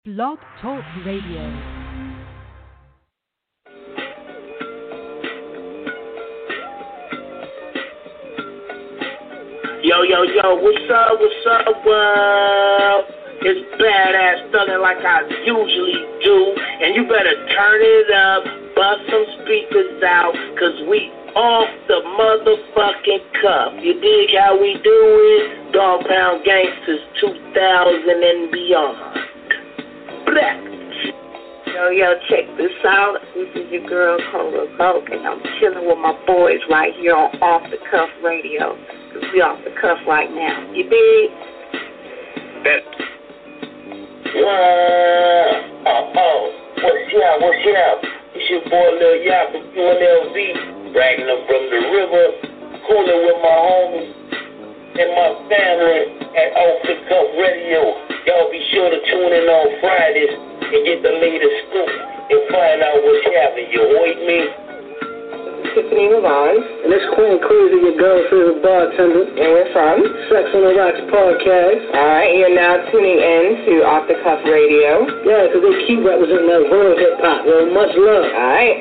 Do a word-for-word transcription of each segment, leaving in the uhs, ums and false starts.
Blog Talk Radio. Yo, yo, yo, what's up, what's up, world? It's Badass Thuggin' like I usually do, and you better turn it up, bust some speakers out, cause we off the motherfucking cuff. You dig how we do it? Dog Pound Gangsters two thousand and beyond. Blah. Yo, yo, check this out. This is your girl, Cola Vogue, and I'm chilling with my boys right here on Off the Cuff Radio. Cause we off the cuff right now. You dig? Bet. Yeah. Oh, oh. What's up? What's up? It's your boy Lil Yap from Q N L V, bragging up from the river, cooling with my homies and my family at Off the Cuff Radio. Y'all be sure to tune in on Fridays and get the latest scoop and find out what's happening. You heard me? Tiffany Lavon. And it's Queen Crazy, your girl's favorite bartender. And we're from Sex on the Rocks podcast. Alright, you're now tuning in to Off the Cuff Radio. Yeah, because they keep representing that real hip hop. Well, much love. Alright.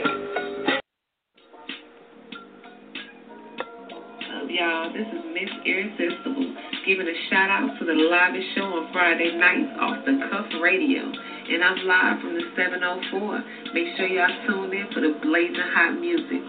Up, y'all, this is Miss Irresistible, giving a shout out to the livest show on Friday nights, Off the Cuff Radio. And I'm live from the seven oh four. Make sure y'all tune in for the blazing hot music.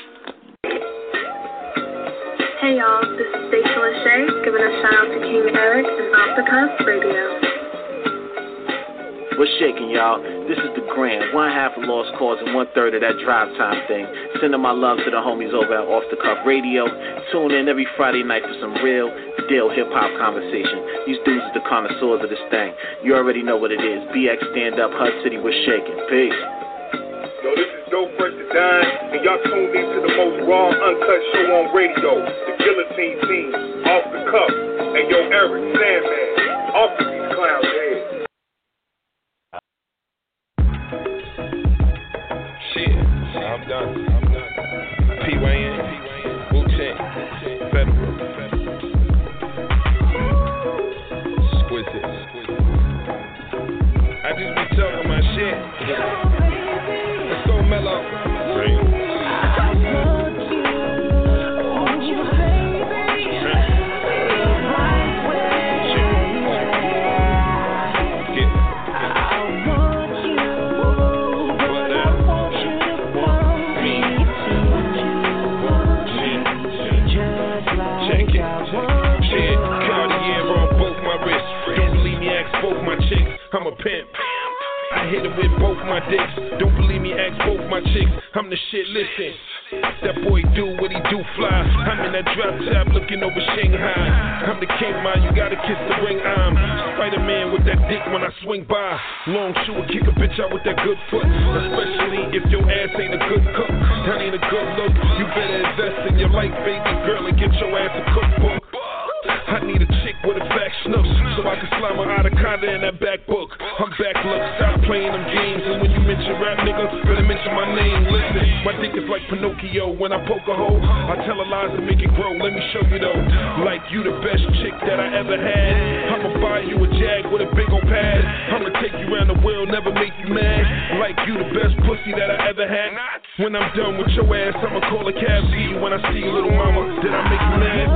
Hey y'all, this is Stacey Lachey, giving a shout out to King Eric and Off the Cuff Radio. What's shaking, y'all? This is the Grand, one half of Lost Cause and one third of that Drive Time thing. Sending my love to the homies over at Off the Cuff Radio. Tune in every Friday night for some real deal hip hop conversation. These dudes are the connoisseurs of this thing. You already know what it is. B X Stand Up, Hud City, we're shaking. Peace. Yo, this is Dope Fresh to Dine, and y'all tuned in to the most raw, uncut show on radio, the Guillotine Team, Off the Cuff, and yo, Eric, Sandman, off to these clowns' heads. Shit, I'm done, I'm done. P Y N, Wu-Tang, Federal, Exquisite. I just be talking my shit. It's so mellow. Right. Both my chicks, I'm a pimp. I hit it with both my dicks. Don't believe me, ask both my chicks. I'm the shit, listen. That boy do what he do fly. I'm in that drop top looking over Shanghai. I'm the king, man, you gotta kiss the ring. I'm Spider-Man with that dick when I swing by. Long shoe will kick a bitch out with that good foot. Especially if your ass ain't a good cook. That ain't a good look. You better invest in your life, baby girl, and get your ass a cookbook. I need a chick with a back snooks, so I can slide my anaconda in that back book. I'm back, look, stop playing them games. And when you mention rap, nigga, better mention my name. Listen, my dick is like Pinocchio. When I poke a hole, I tell a lies to make it grow. Let me show you though, like you the best chick that I ever had. I'ma buy you a Jag with a big old pad. I'ma take you around the world, never make you mad. Like you the best pussy that I ever had. When I'm done with your ass, I'ma call a cab to you. When I see you, little mama, did I make you mad?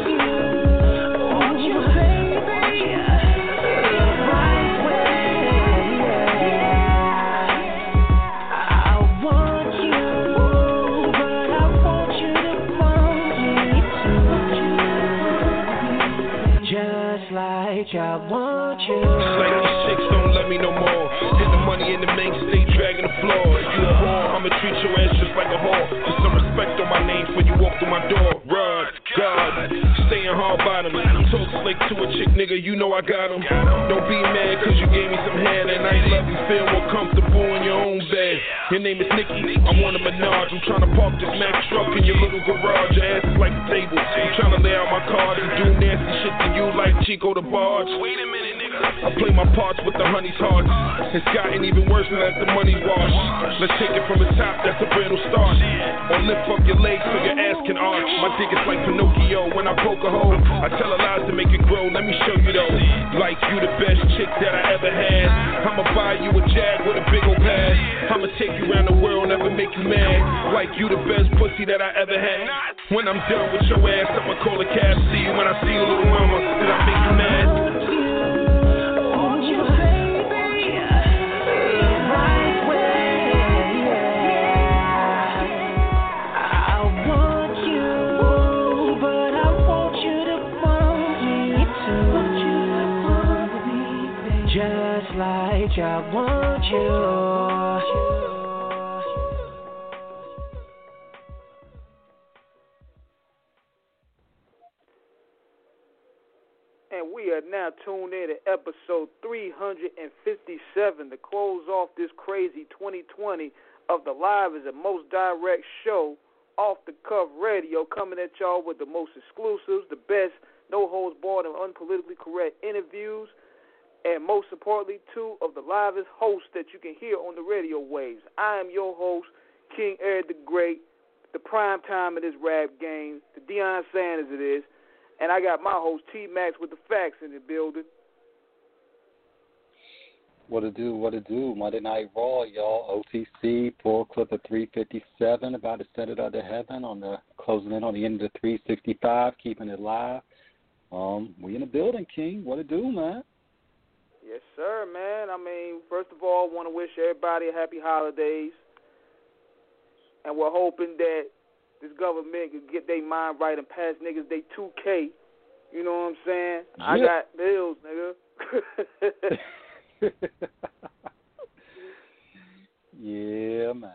I want you. Just like these chicks don't love me no more. Hit the money in the main state, dragging the floor. You a whore, I'ma treat your ass just like a whore. Put some respect on my name when you walk through my door. Run, God, staying hard bottom. Talk slick to a chick, nigga, you know I got him. Don't be mad cause you gave me some hand and I ain't love you. Feel more comfortable in your own bed. Your name is Nikki, I'm on a Menage. I'm trying to park this Mack truck in your little garage. Your ass is like a table. I'm trying to lay out my cards and do nasty shit to you like Chico the Barge. Wait a minute, nigga. I play my parts with the honey's heart. It's gotten even worse now that the money's washed. Let's take it from the top, that's a brand new start. Or lift up your legs so your ass can arch. My dick is like Pinocchio when I poke a hole. I tell her lies to make it grow, let me show you though. Like you the best chick that I ever had. I'ma buy you a Jag with a big old pad. I'ma take you around the world, never make you mad. Like you the best pussy that I ever had. When I'm done with your ass, I'ma call a cab. See you when I see you, little mama. Did I make you mad? Like I want you. And we are now tuned in to episode three hundred fifty-seven to close off this crazy twenty twenty of the Live is the Most Direct Show, Off the Cuff Radio, coming at y'all with the most exclusives, the best, no holds barred and unpolitically correct interviews. And most importantly, two of the livest hosts that you can hear on the radio waves. I am your host, King Eric the Great, the prime time of this rap game, the Deion Sanders it is. And I got my host, T-Max, with the facts in the building. What to do, what to do. Monday Night Raw, y'all. O T C, full clip of three fifty-seven, about to set it up to heaven, on the closing in on the end of the three sixty-five, keeping it live. Um, we in the building, King. What to do, man? Yes, sir, man. I mean, first of all, I want to wish everybody a happy holidays. And we're hoping that this government can get their mind right and pass niggas they two K. You know what I'm saying? Yeah. I got bills, nigga. Yeah, man.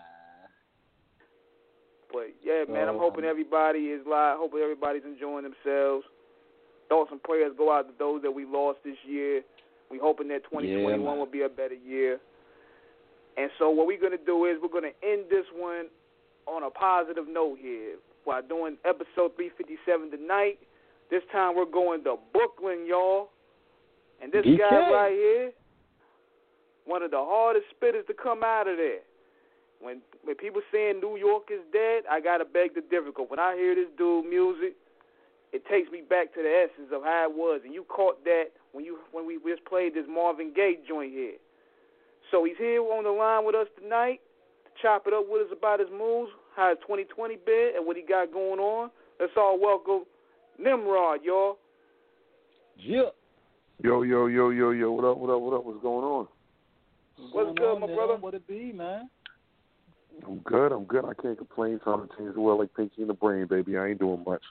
But, yeah, man, I'm hoping everybody is live. Hoping everybody's enjoying themselves. Thoughts and prayers go out to those that we lost this year. We hoping that twenty twenty-one yeah, will be a better year. And so what we're going to do is we're going to end this one on a positive note here while doing episode three fifty-seven tonight. This time we're going to Brooklyn, y'all. And this D K. guy right here, one of the hardest spitters to come out of there. When when people saying New York is dead, I got to beg the difficult. When I hear this dude music, it takes me back to the essence of how it was. And you caught that when you when we just played this Marvin Gaye joint here. So he's here on the line with us tonight to chop it up with us about his moves, how his twenty twenty been, and what he got going on. Let's all welcome Nimrod, y'all. Yeah. Yo, yo, yo, yo, yo. What up, what up, what up? What's going on? What's, What's good, on, my brother? What it be, man? I'm good, I'm good. I can't complain. Trying to change the world like Pinky in the Brain, baby. I ain't doing much.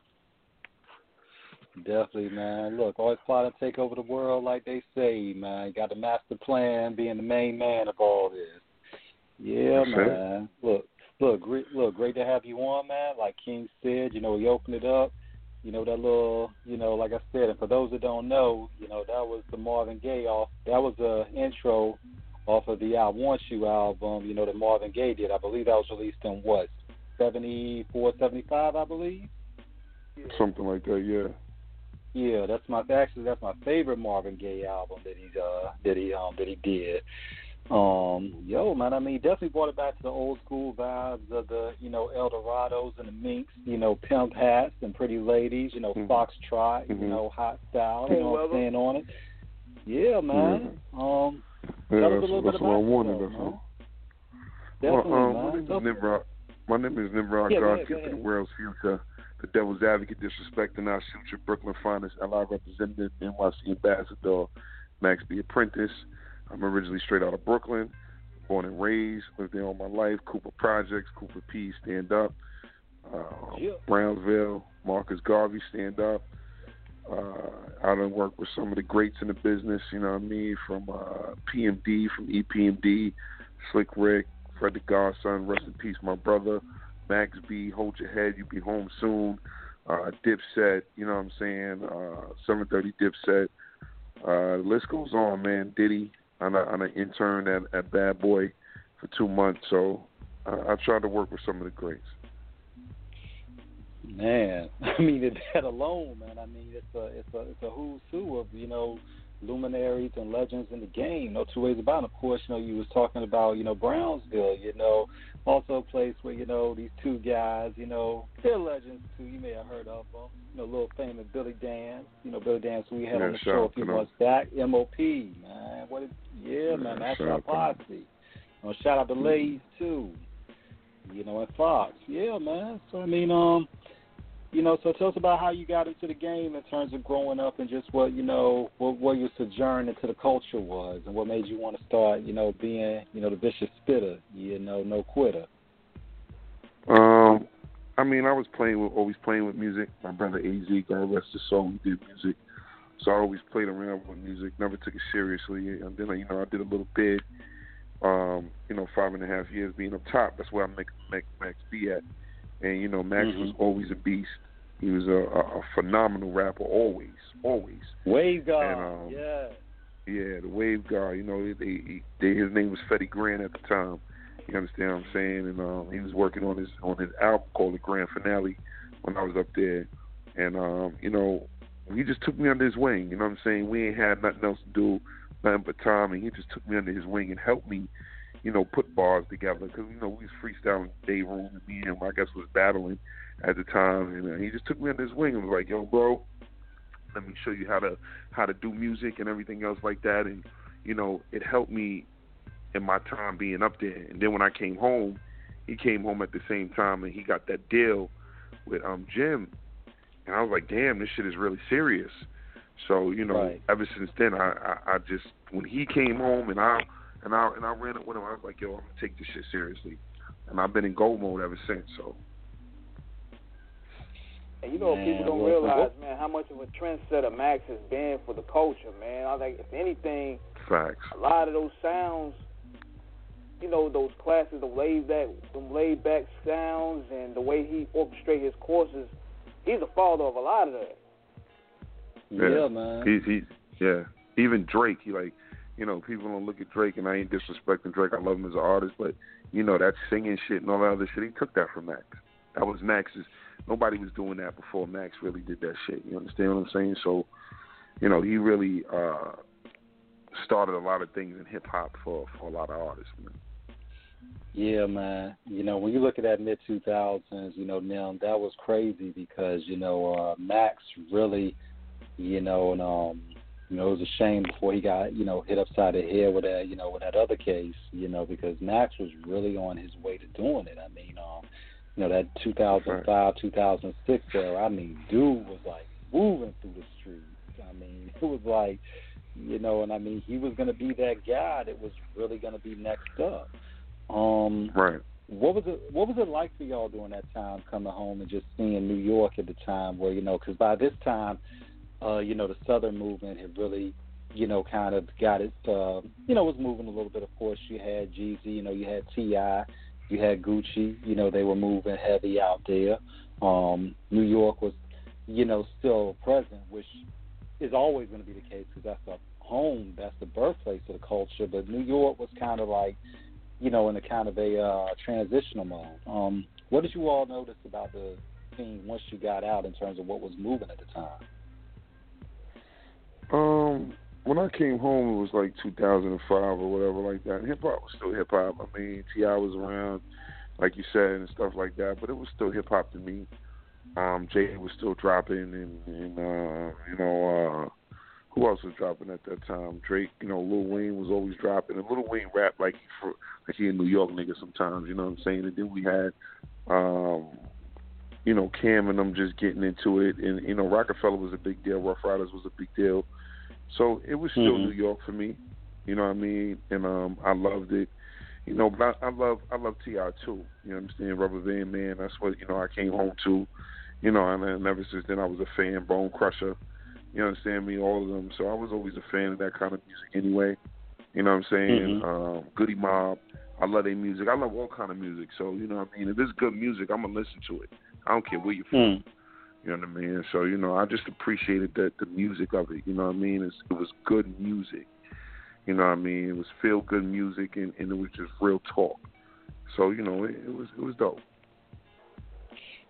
Definitely, man. Look, always plot to take over the world like they say, man. You got the master plan, being the main man of all this. Yeah, That's man. It. Look, look, great, look, great to have you on, man. Like King said, you know, he opened it up. You know, that little, you know, like I said, and for those that don't know, you know, that was the Marvin Gaye off. That was the intro off of the I Want You album, you know, that Marvin Gaye did. I believe that was released in what, seventy-four, seventy-five, I believe? Something like that, yeah. Yeah, that's my actually that's my favorite Marvin Gaye album that he's uh that he um that he did. Um, yo, man, I mean, definitely brought it back to the old school vibes of the, you know, Eldorados and the Minks, you know, pimp hats and pretty ladies, you know, mm-hmm. foxtrot, mm-hmm. you know, hot style, you know what I'm saying on it. Yeah, man. Mm-hmm. Um, yeah, that was that's, a little that's bit what about I wanted. yourself, That's all. Definitely, well, um, man. my name is Nimrod. My name is Nimrod. Yeah, God yeah, gift to the world's future. The devil's advocate, disrespecting our future, Brooklyn finest, L I representative, N Y C ambassador, Max B. Apprentice. I'm originally straight out of Brooklyn, born and raised, lived there all my life. Cooper Projects, Cooper P, Stand Up. Uh, yeah. Brownsville, Marcus Garvey, Stand Up. Uh, I done worked with some of the greats in the business, you know what I mean, from uh, P M D, from E P M D, Slick Rick, Fred the Godson, rest in peace, my brother. Max B, Hold Your Head, You Be Home Soon, uh, Dipset, you know what I'm saying, uh, seven thirty Dipset. Uh, the list goes on, man. Diddy, I'm an intern at, at Bad Boy for two months, so uh, I tried to work with some of the greats. Man, I mean, that alone, man, I mean, it's a, it's a, it's a who's who of, you know, luminaries and legends in the game. No two ways about it. Of course, you know, you was talking about, you know, Brownsville, you know, also a place where, you know, these two guys, you know, they're legends too. You may have heard of them. You know, little famous Billy Dance. You know, Billy Dance who we had yeah, on the show a few them. months back. M O P, man. What is, yeah, yeah, man, that's our posse. You know, shout out to Lays too. You know, and Fox. Yeah, man. So, I mean, um, you know, so tell us about how you got into the game in terms of growing up and just what, you know, what, what your sojourn into the culture was and what made you want to start, you know, being, you know, the vicious spitter, you know, no quitter. Um, I mean, I was playing with, always playing with music. My brother A Z, God rest his soul, he did music. So I always played around with music, never took it seriously. And then, you know, I did a little bit, um, you know, five and a half years being up top. That's where I make, make Max B at. And, you know, Max mm-hmm. was always a beast. He was a, a, a phenomenal rapper, always, always. Wave God, and, um, yeah. Yeah, the Wave God. You know, they, they, his name was Fetty Grand at the time. You understand what I'm saying? And um, he was working on his on his album called The Grand Finale when I was up there. And, um, you know, he just took me under his wing. You know what I'm saying? We ain't had nothing else to do, nothing but time. And he just took me under his wing and helped me, you know, put bars together because, you know, we was freestyling in the day room and me and him, I guess, was battling at the time. And uh, he just took me under his wing and was like, yo, bro, let me show you how to how to do music and everything else like that. And, you know, it helped me in my time being up there. And then when I came home, he came home at the same time and he got that deal with um Jim. And I was like, damn, this shit is really serious. So, you know, right. ever since then, I, I, I just, when he came home and I And I and I ran it with him. I was like, yo, I'm going to take this shit seriously. And I've been in gold mode ever since, so. And you know, man, people don't realize, man, how much of a trendsetter Max has been for the culture, man. I think, if anything, facts. A lot of those sounds, you know, those classes, the laid back, them laid back sounds, and the way he orchestrates his courses, he's a father of a lot of that. Yeah, yeah man. He's he, yeah. Even Drake, he like. You know, people don't look at Drake, and I ain't disrespecting Drake. I love him as an artist, but, you know, that singing shit and all that other shit, he took that from Max. That was Max's. Nobody was doing that before Max really did that shit. You understand what I'm saying? So, you know, he really uh, started a lot of things in hip-hop for, for a lot of artists, man. Yeah, man. You know, when you look at that mid two thousands, you know, now that was crazy because, you know, uh, Max really, you know, and, um, you know, it was a shame before he got, you know, hit upside the head with that, you know, with that other case, you know, because Max was really on his way to doing it. I mean, um, you know, that two thousand five, two thousand six era, I mean, dude was like moving through the streets. I mean, it was like, you know, and I mean, he was going to be that guy that was really going to be next up. Um, right. What was it? What was it like for y'all during that time, coming home and just seeing New York at the time, where, you know, because by this time, Uh, you know, the Southern movement had really, you know, kind of got it, uh, you know, was moving a little bit. Of course, you had Jeezy, you know, you had T I, you had Gucci, you know, they were moving heavy out there. Um, New York was, you know, still present, which is always going to be the case because that's the home, that's the birthplace of the culture. But New York was kind of like, you know, in a kind of a uh, transitional mode. Um, what did you all notice about the scene once you got out in terms of what was moving at the time? Um, when I came home, it was like two thousand five or whatever like that. Hip hop was still hip hop. I mean, T I was around, like you said, and stuff like that. But it was still hip hop to me. Um, Jay was still dropping, and, and uh, you know, uh, who else was dropping at that time? Drake. You know, Lil Wayne was always dropping, and Lil Wayne rapped like he for, like he a New York nigga sometimes. You know what I'm saying? And then we had, um, you know, Cam and them just getting into it, and you know, Rockefeller was a big deal. Rough Riders was a big deal. So it was still mm-hmm. New York for me, you know what I mean, and um, I loved it, you know. But I, I love I love T I too, you understand? Rubber Band Man, that's what you know I came home to, you know, and, and ever since then I was a fan. Bone Crusher, you understand me? All of them. So I was always a fan of that kind of music anyway, you know what I'm saying? Mm-hmm. Um, Goody Mob, I love their music. I love all kind of music. So you know what I mean? If it's good music, I'm gonna listen to it. I don't care where you're from. Mm. You know what I mean? So, you know, I just appreciated the, the music of it. You know what I mean? It's, it was good music. You know what I mean? It was feel-good music, and, and it was just real talk. So, you know, it, it was it was dope.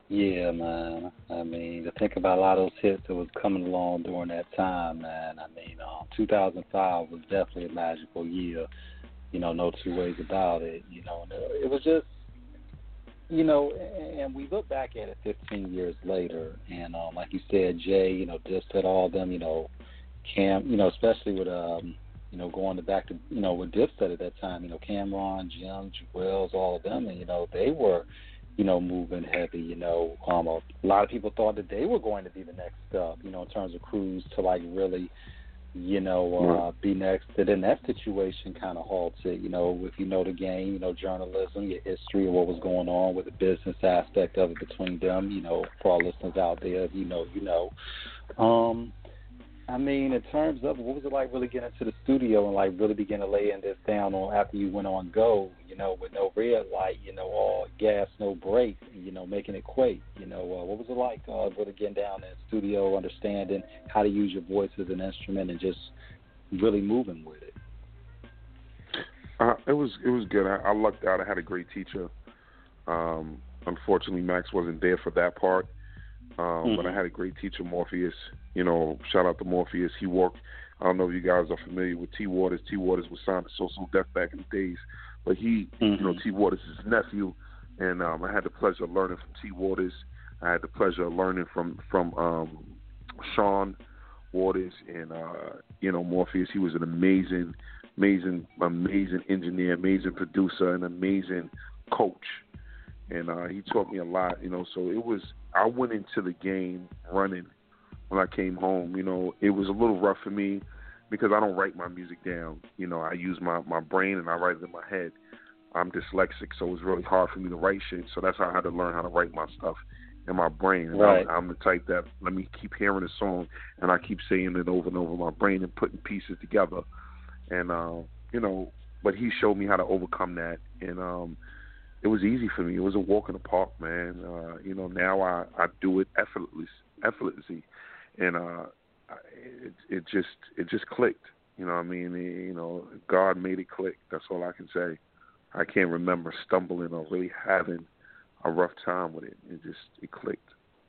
Yeah, man. I mean, to think about a lot of those hits that was coming along during that time, man. I mean, um, two thousand five was definitely a magical year. You know, no two ways about it. You know, and it was just, you know, and we look back at it fifteen years later, and um, like you said, Jay, you know, Dipset, all of them, you know, Cam, you know, especially with, um, you know, going to back to, you know, with Dipset at that time, you know, Cameron, Jim, Wells, all of them, and, you know, they were, you know, moving heavy, you know. Um, a lot of people thought that they were going to be the next up, you know, in terms of crews to, like, really, you know, uh, right. be next. And then that situation kind of halted, you know, if you know the game, you know, journalism, your history of what was going on with the business aspect of it between them, you know, for our listeners out there, you know, you know. Um, I mean, in terms of what was it like really getting into the studio and like really begin to lay in this down on after you went on Go, you know, with no red light, you know, all gas, no brakes, you know, making it quake, you know, uh, what was it like uh, really getting down in the studio, understanding how to use your voice as an instrument and just really moving with it? Uh, it was it was good. I, I lucked out. I had a great teacher. Um, unfortunately, Max wasn't there for that part. Um, mm-hmm. But I had a great teacher, Morpheus. You know, shout out to Morpheus. He worked, I don't know if you guys are familiar with T. Waters. T. Waters was signed to So So Def back in the days. But he, mm-hmm. you know, T. Waters is his nephew. And um, I had the pleasure of learning from T. Waters. I had the pleasure of learning from, from um, Sean Waters and, uh, you know, Morpheus. He was an amazing, amazing, amazing engineer, amazing producer, and amazing coach. And uh, he taught me a lot, you know, so it was, I went into the game running when I came home. You know, it was a little rough for me because I don't write my music down. You know, I use my, my brain and I write it in my head. I'm dyslexic, so it was really hard for me to write shit. So that's how I had to learn how to write my stuff in my brain. And right. I'm, I'm the type that let me keep hearing a song and I keep saying it over and over in my brain and putting pieces together. And, uh, you know, but he showed me how to overcome that. And, um, it was easy for me. It was a walk in the park, man. Uh, you know, now I, I do it effortless, effortlessly, and uh, it, it just it just clicked. You know what I mean? It, you know, God made it click. That's all I can say. I can't remember stumbling or really having a rough time with it. It just it clicked.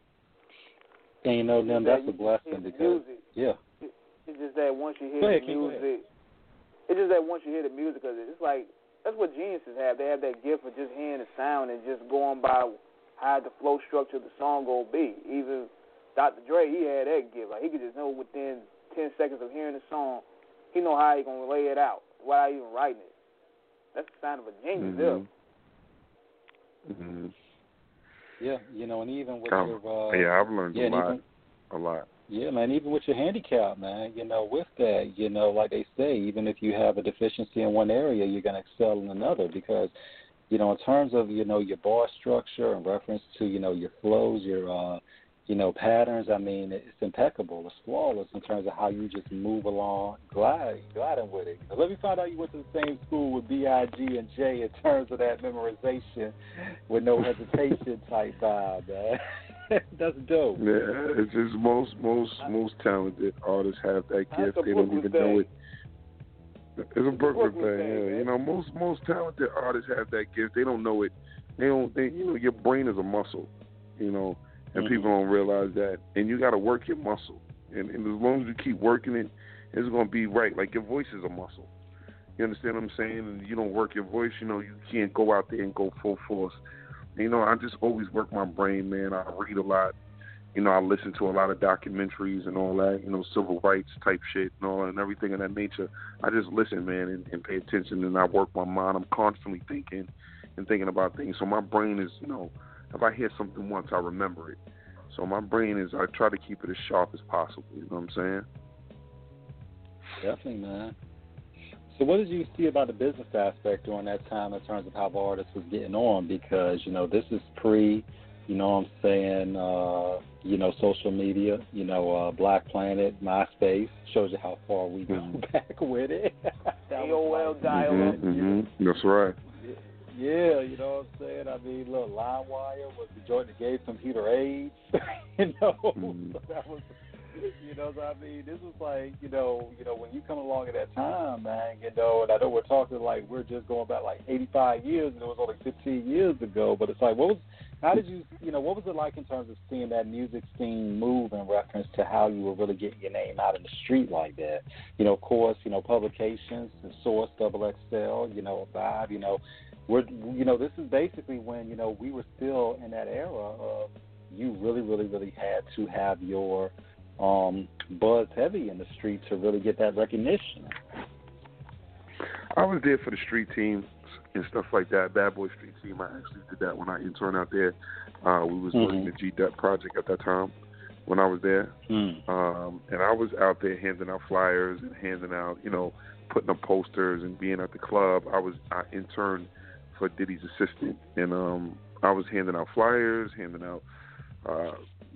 And you know, then that's a blessing because music, yeah. It, it's just that once you hear ahead, the music, it's just that once you hear the music, cause it's like. That's what geniuses have. They have that gift of just hearing the sound and just going by how the flow structure of the song gonna be. Even Doctor Dre, he had that gift. Like he could just know within ten seconds of hearing the song, he know how he gonna lay it out without even writing it. That's the sign of a genius, mm-hmm. there. Mm-hmm. Yeah, you know, and even with um, your uh, yeah, I've learned yeah, a lot, even, a lot. Yeah, man, even with your handicap, man, you know, with that, you know, like they say, even if you have a deficiency in one area, you're going to excel in another because, you know, in terms of, you know, your bar structure in reference to, you know, your flows, your, uh, you know, patterns, I mean, it's impeccable. It's flawless in terms of how you just move along, glide, gliding with it. Now, let me find out you went to the same school with B I G and J in terms of that memorization with no hesitation type vibe, man. That's dope. Yeah, it's just most most most talented artists have that gift. They don't even thing. know it. It's a Brooklyn, Brooklyn thing. thing Yeah, man. you know, most most talented artists have that gift. They don't know it. They don't. They, you know, your brain is a muscle. You know, and mm-hmm. people don't realize that. And you got to work your muscle. And, and as long as you keep working it, it's going to be right. Like your voice is a muscle. You understand what I'm saying? And you don't work your voice, you know, you can't go out there and go full force. You know, I just always work my brain, man. I read a lot. You know, I listen to a lot of documentaries and all that, you know, civil rights type shit and all and everything of that nature. I just listen, man, and, and pay attention, and I work my mind. I'm constantly thinking and thinking about things. So my brain is, you know, if I hear something once, I remember it. So my brain is, I try to keep it as sharp as possible. You know what I'm saying? Definitely, man. So what did you see about the business aspect during that time in terms of how the artist was getting on? Because, you know, this is pre, you know what I'm saying, uh, you know, social media, you know, uh, Black Planet, MySpace, shows you how far we go mm-hmm. back with it. A O L dial-up. Mm-hmm, mm-hmm. That's right. Yeah, you know what I'm saying? I mean, look, LimeWire was the joint that gave computer AIDS. you know, mm-hmm. so that was You know what I mean? This was like, you know, you know, when you come along at that time, man, you know, and I know we're talking like we're just going back like eighty-five years, and it was only fifteen years ago. But it's like, what was, how did you, you know, what was it like in terms of seeing that music scene move in reference to how you were really getting your name out in the street like that? You know, of course, you know, publications, the Source, Double X L, you know, Vibe, you know, we're, you know, this is basically when, you know, we were still in that era of you really, really, really had to have your um, buzz heavy in the street to really get that recognition. I was there for the street teams and stuff like that. Bad Boy Street Team. I actually did that when I interned out there. Uh, we was mm-hmm. working the G D E P project at that time when I was there, mm. um, and I was out there handing out flyers and handing out, you know, putting up posters and being at the club. I was I interned for Diddy's assistant, and um, I was handing out flyers, handing out uh,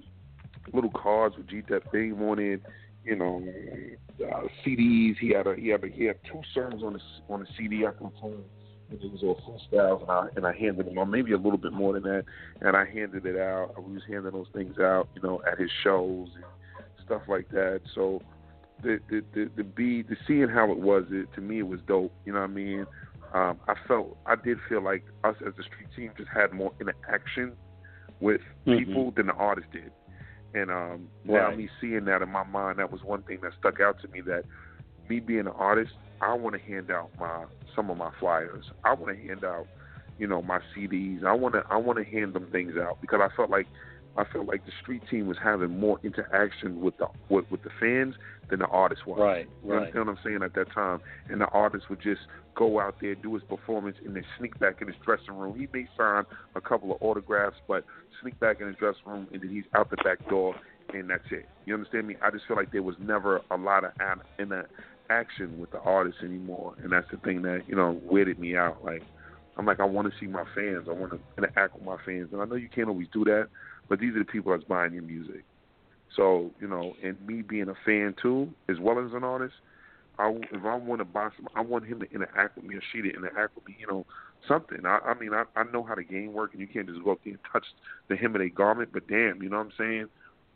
little cards with G D E P name on it. You know, uh, C Ds. He had a he had a, he had two songs on the on the C D I can play. And it was all freestyles, and I and I handed them, or maybe a little bit more than that, and I handed it out. I was handing those things out, you know, at his shows and stuff like that. So the the the, the be the seeing how it was, it, to me, it was dope. You know what I mean? Um, I felt I did feel like us as the street team just had more interaction with people mm-hmm. than the artist did. And um, right. now me seeing that in my mind, that was one thing that stuck out to me. That me being an artist, I want to hand out my some of my flyers. I want to hand out, you know, my C Ds. I want to I want to hand them things out because I felt like I felt like the street team was having more interaction with the with, with the fans than the artist was. Right, you right. understand what I'm saying? At that time, and the artist would just go out there, do his performance, and then sneak back in his dressing room. He may sign a couple of autographs, but sneak back in his dressing room, and then he's out the back door, and that's it. You understand me? I just feel like there was never a lot of in that action with the artists anymore, and that's the thing that, you know, weirded me out. Like, I'm like, I want to see my fans. I want to interact with my fans, and I know you can't always do that, but these are the people that's buying your music. So, you know, and me being a fan too, as well as an artist, I, if I want to buy some, I want him to interact with me, or she to interact with me, you know, something. I, I mean, I, I know how the game works, and you can't just go up there and touch the hem of their garment, but damn, you know what I'm saying?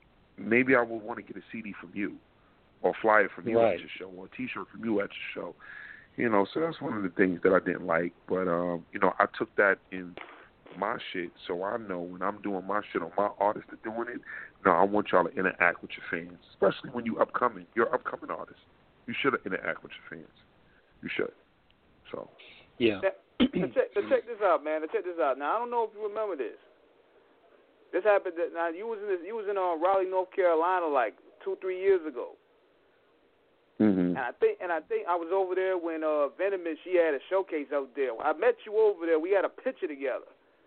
Maybe I would want to get a C D from you, or flyer from you right. at your show, or a T-shirt from you at your show. You know, so that's one of the things that I didn't like. But, um, you know, I took that in my shit, so I know when I'm doing my shit or my artists are doing it, no, I want y'all to interact with your fans, especially when you upcoming. You're upcoming artists. You should interact with your fans. You should. So. Yeah. Now, now check, now check this out, man. Now check this out. Now, I don't know if you remember this. This happened. That, now, you was in this, you was in uh, Raleigh, North Carolina, like two, three years ago. Mm-hmm. And I think, and I think I was over there when uh, Venomous, she had a showcase out there. I met you over there. We had a picture together.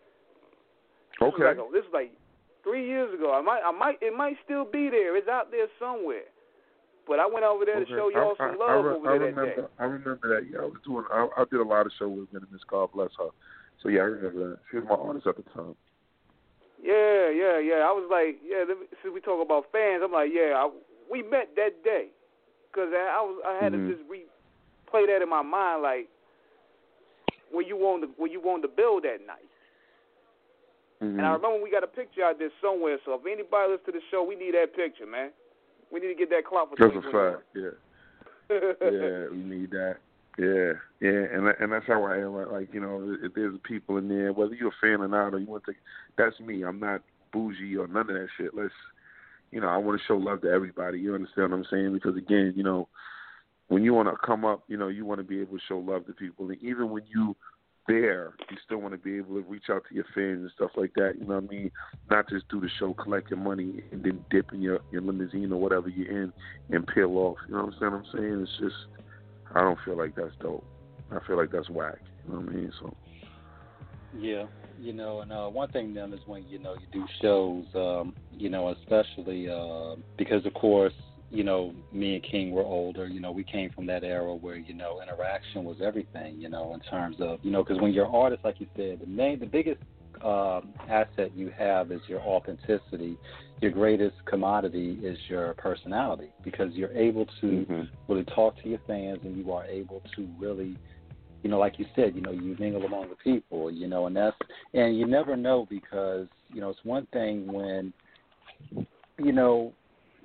This okay. Was like, this was like three years ago. I might, I might, it might still be there. It's out there somewhere. But I went over there okay. to show y'all some love I, I, re- over I there remember, that day. I remember that. Yeah, I was doing. I, I did a lot of shows with Venomous. God bless her. So yeah, I remember that. She was my artist at the time. Yeah, yeah, yeah. I was like, yeah. Let me, since we talk about fans, I'm like, yeah. I, we met that day. Because I, I was, I had mm-hmm. to just replay that in my mind, like when you wanted, to, when you wanted to build that night. Mm-hmm. And I remember we got a picture out there somewhere. So if anybody listens to the show, we need that picture, man. We need to get that clout for That's a fact. Yeah, yeah, we need that. Yeah, yeah, and and that's how I am. Like, you know, if there's people in there, whether you're a fan or not, or you want to, that's me. I'm not bougie or none of that shit. Let's. You know, I want to show love to everybody. You understand what I'm saying? Because, again, you know, when you want to come up, you know, you want to be able to show love to people. And even when you there, you still want to be able to reach out to your fans and stuff like that. You know what I mean? Not just do the show, collect your money, and then dip in your, your limousine or whatever you're in and peel off. You know what I'm saying? It's just, I don't feel like that's dope. I feel like that's whack. You know what I mean? So. Yeah. You know, and uh, one thing then is when, you know, you do shows, um, you know, especially uh, because, of course, you know, me and King were older. You know, we came from that era where, you know, interaction was everything, you know, in terms of, you know, because when you're an artist, like you said, the main, the biggest um, asset you have is your authenticity. Your greatest commodity is your personality because you're able to mm-hmm. really talk to your fans and you are able to really, you know, like you said, you know, you mingle among the people, you know, and that's, and you never know because, you know, it's one thing when, you know,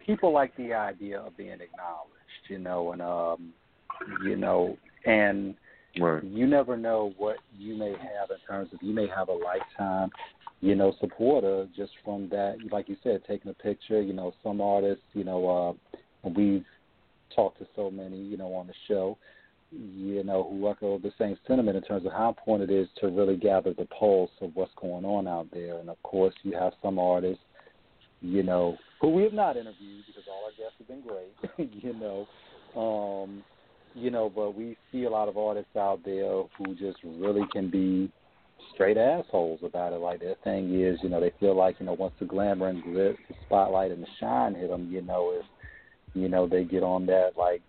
people like the idea of being acknowledged, you know, and um, you know, and right. you never know what you may have in terms of you may have a lifetime, you know, supporter just from that. Like you said, taking a picture. You know, some artists, you know, uh, we've talked to so many, you know, on the show, you know, who echo the same sentiment in terms of how important it is to really gather the pulse of what's going on out there. And of course, you have some artists, you know, who we have not interviewed because all our guests have been great, you know, um, you know, but we see a lot of artists out there who just really can be straight assholes about it. Like their thing is, you know, they feel like, you know, once the glamour and glitz, the spotlight and the shine hit them, you know, if, you know, they get on that, like,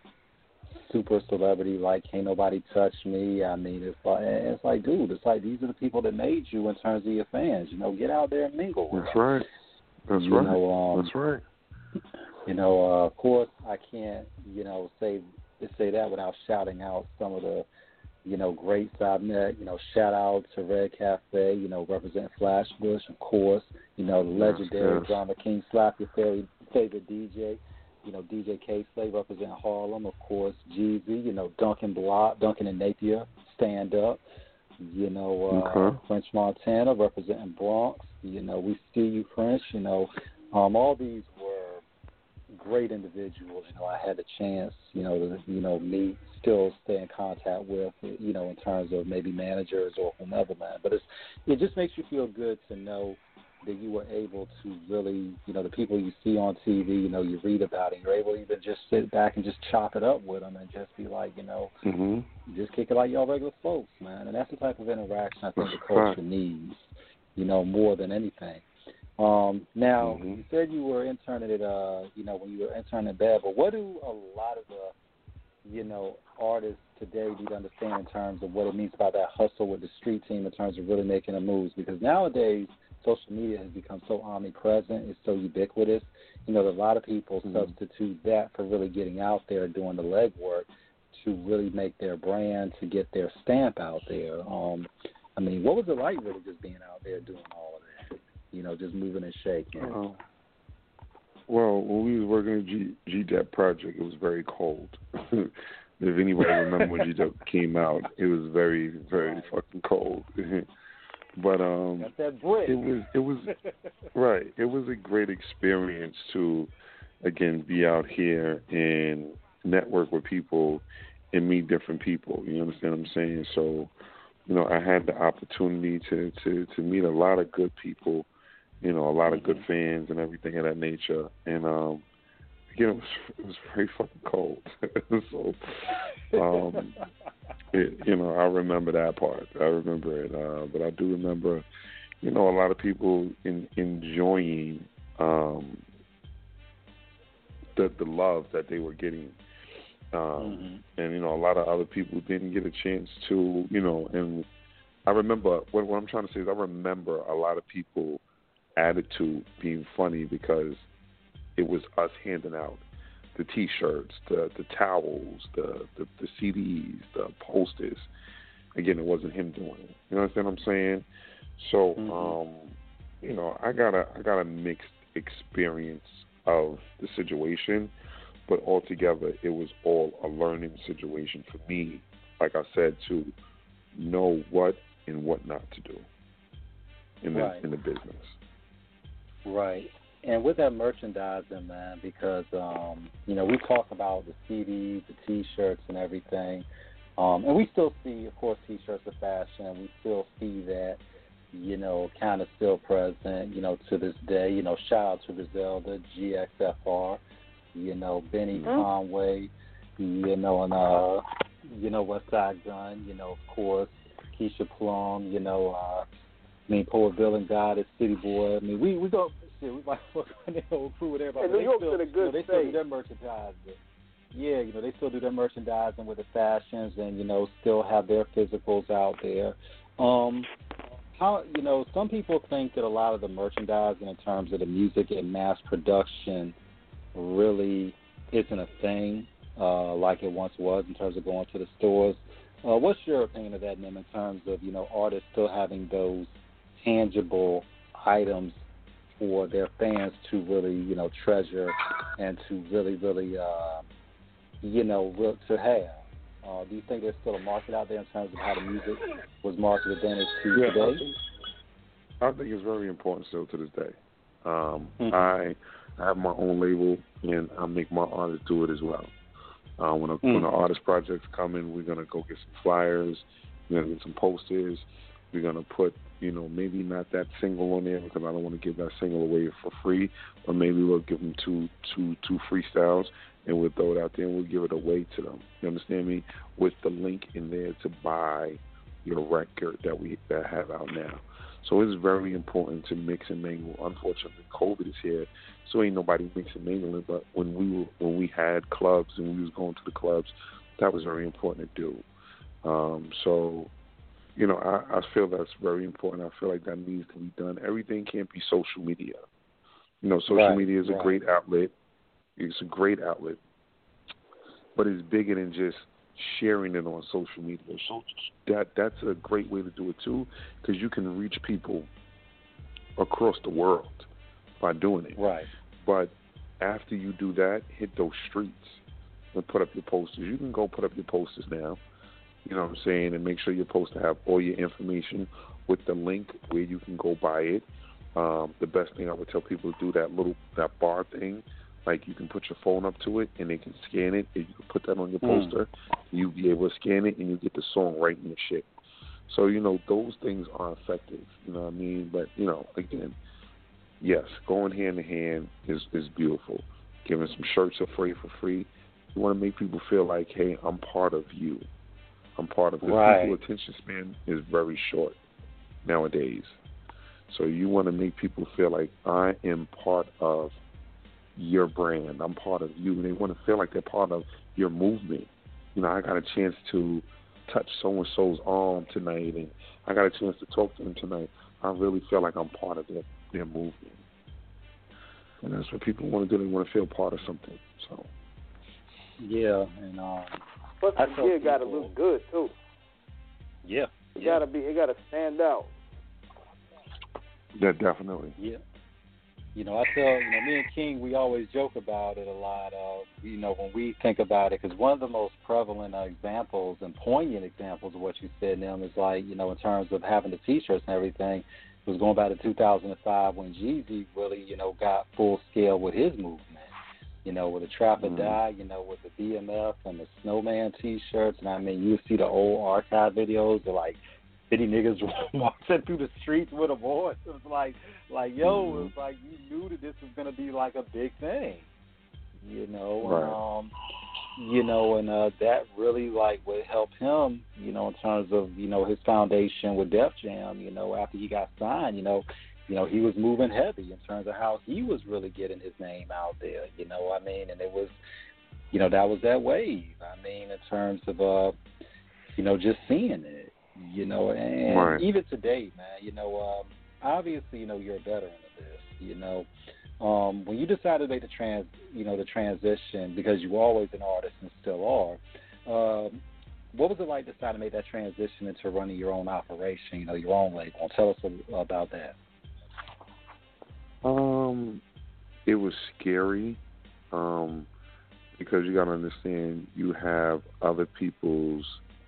super celebrity, like, can't nobody touch me. I mean, it's like, it's like, dude, it's like these are the people that made you in terms of your fans. You know, get out there and mingle with That's them. right. That's you right. Know, um, That's right. You know, uh, of course, I can't, you know, say say that without shouting out some of the, you know, greats I've met. You know, shout out to Red Cafe, you know, representing Flashbush, of course. You know, the legendary yes. Drama King Slap, your favorite, favorite D J. You know, D J K-Slay representing Harlem, of course, Jeezy, you know, Duncan Block, Duncan and Napier, stand up. You know, uh, okay. French Montana representing Bronx. You know, we see you, French. You know, um, all these were great individuals. You know, I had the chance, you know, to, you know, meet, still stay in contact with, you know, in terms of maybe managers or whomever, man. But it's, it just makes you feel good to know that you were able to really, you know, the people you see on T V, you know, you read about it, you're able to even just sit back and just chop it up with them and just be like, you know, mm-hmm. just kick it like y'all regular folks, man. And that's the type of interaction I think that's the culture right. needs, you know, more than anything. Um, now, mm-hmm. you said you were interning at, uh, you know, when you were interning at Bad, but what do a lot of the, you know, artists today need to understand in terms of what it means about that hustle with the street team in terms of really making the moves? Because nowadays, social media has become so omnipresent, it's so ubiquitous. You know, a lot of people mm-hmm. substitute that for really getting out there, doing the legwork to really make their brand, to get their stamp out there. Um, I mean, what was it like really just being out there doing all of that? You know, just moving and shaking. Uh, well, when we was working at G, G-Dep Project, it was very cold. If anybody remember when G-Dep came out, it was very, very fucking cold. But um, Got that brick. it was it was right. It was a great experience to, again, be out here and network with people and meet different people. You understand what I'm saying? So, you know, I had the opportunity to, to, to meet a lot of good people, you know, a lot of good fans and everything of that nature. And um, again, it was it was very fucking cold. so, um. It, you know, I remember that part. I remember it. Uh, but I do remember, you know, a lot of people in, enjoying um, the the love that they were getting. Um, mm-hmm. And, you know, a lot of other people didn't get a chance to, you know, and I remember, what, what I'm trying to say is I remember a lot of people attitude being funny because it was us handing out the T-shirts, the the towels, the, the the C Ds, the posters. Again, it wasn't him doing it. You understand what I'm saying? So, mm-hmm. um, you know, I got a I got a mixed experience of the situation, but altogether, it was all a learning situation for me. Like I said, to know what and what not to do in the right. in the business. Right. And with that merchandising, man, because, um, you know, we talk about the C Ds, the T-shirts and everything, um, and we still see, of course, T-shirts are fashion, and we still see that, you know, kind of still present, you know, to this day. You know, shout out to Griselda, G X F R, you know, Benny mm-hmm. Conway, you know, and, uh, you know, West Side Gun, you know, of course, Keisha Plum, you know, uh, I mean, Poet Bill and God is City Boy. I mean, we, we go... We might fuck with the whole crew with everybody. New York's still, in a good you know, they state. still do their merchandising. Yeah, you know, they still do their merchandising with the fashions and, you know, still have their physicals out there. Um, how, you know, some people think that a lot of the merchandising in terms of the music and mass production really isn't a thing uh, like it once was in terms of going to the stores. Uh, what's your opinion of that, Nim, in terms of, you know, artists still having those tangible items for their fans to really, you know, treasure and to really, really, uh, you know, real, to have. Uh, do you think there's still a market out there in terms of how the music was marketed then as to yeah, today? I think, I think it's very important still to this day. Um, mm-hmm. I I have my own label, and I make my artists do it as well. Uh, when, a, mm. when the artist projects come in, we're going to go get some flyers, we're going to get some posters, we're going to put, you know, maybe not that single on there because I don't want to give that single away for free, but maybe we'll give them two, two, two freestyles, and we'll throw it out there and we'll give it away to them. You understand me? With the link in there to buy your record that we that have out now. So it's very important to mix and mingle. Unfortunately, COVID is here, so ain't nobody mixing and mingling. But when we were, when we had clubs and we was going to the clubs, that was very important to do. Um, so, you know, I, I feel that's very important. I feel like that needs to be done. Everything can't be social media. You know, social right, media is right. a great outlet. It's a great outlet, but it's bigger than just sharing it on social media. So that that's a great way to do it too, because you can reach people across the world by doing it. Right. But after you do that, hit those streets and put up your posters. You can go put up your posters now, you know what I'm saying, and make sure your poster have all your information with the link where you can go buy it. Um, the best thing I would tell people to do, that little that bar thing. Like, you can put your phone up to it, and they can scan it, and you can put that on your poster. Mm. You'll be able to scan it, and you get the song right in your shit. So, you know, those things are effective, you know what I mean? But, you know, again, yes, going hand in hand is, is beautiful. Giving some shirts away for free. You want to make people feel like, hey, I'm part of you. I'm part of it. Right. People's attention span is very short nowadays. So you want to make people feel like I am part of your brand. I'm part of you. And they want to feel like they're part of your movement. You know, I got a chance to touch so-and-so's arm tonight, and I got a chance to talk to them tonight. I really feel like I'm part of their, their movement. And that's what people want to do. They want to feel part of something. So, yeah, and um, plus the gear got to look good too. Yeah, it yeah. gotta be. It gotta stand out. Yeah, definitely. Yeah. You know, I tell, you know, me and King, we always joke about it a lot, uh, you know, when we think about it, because one of the most prevalent uh, examples and poignant examples of what you said, Nim, is like, you know, in terms of having the T-shirts and everything, it was going back to two thousand five when Jeezy really, you know, got full scale with his movement, you know, with the Trap or mm-hmm. Die, you know, with the B M F and the Snowman T-shirts, and I mean, you see the old archive videos of, like, fifty niggas walking through the streets with a voice. It was like, like, yo, mm-hmm. it was like you knew that this was going to be like a big thing, you know. Right. Um, you know, and uh, that really like would help him, you know, in terms of, you know, his foundation with Def Jam. You know, after he got signed, you know, you know, he was moving heavy in terms of how he was really getting his name out there. You know what I mean? And it was, you know, that was that wave. I mean, in terms of, uh, you know, just seeing it. You know, and right. even today, man, you know, um, obviously, you know, you're a veteran of this, you know. Um, when you decided to make the trans, you know, the transition, because you were always an artist and still are, um, what was it like deciding to make that transition into running your own operation, you know, your own label? Tell us a, about that. Um, it was scary, um, because you got to understand, you have other people's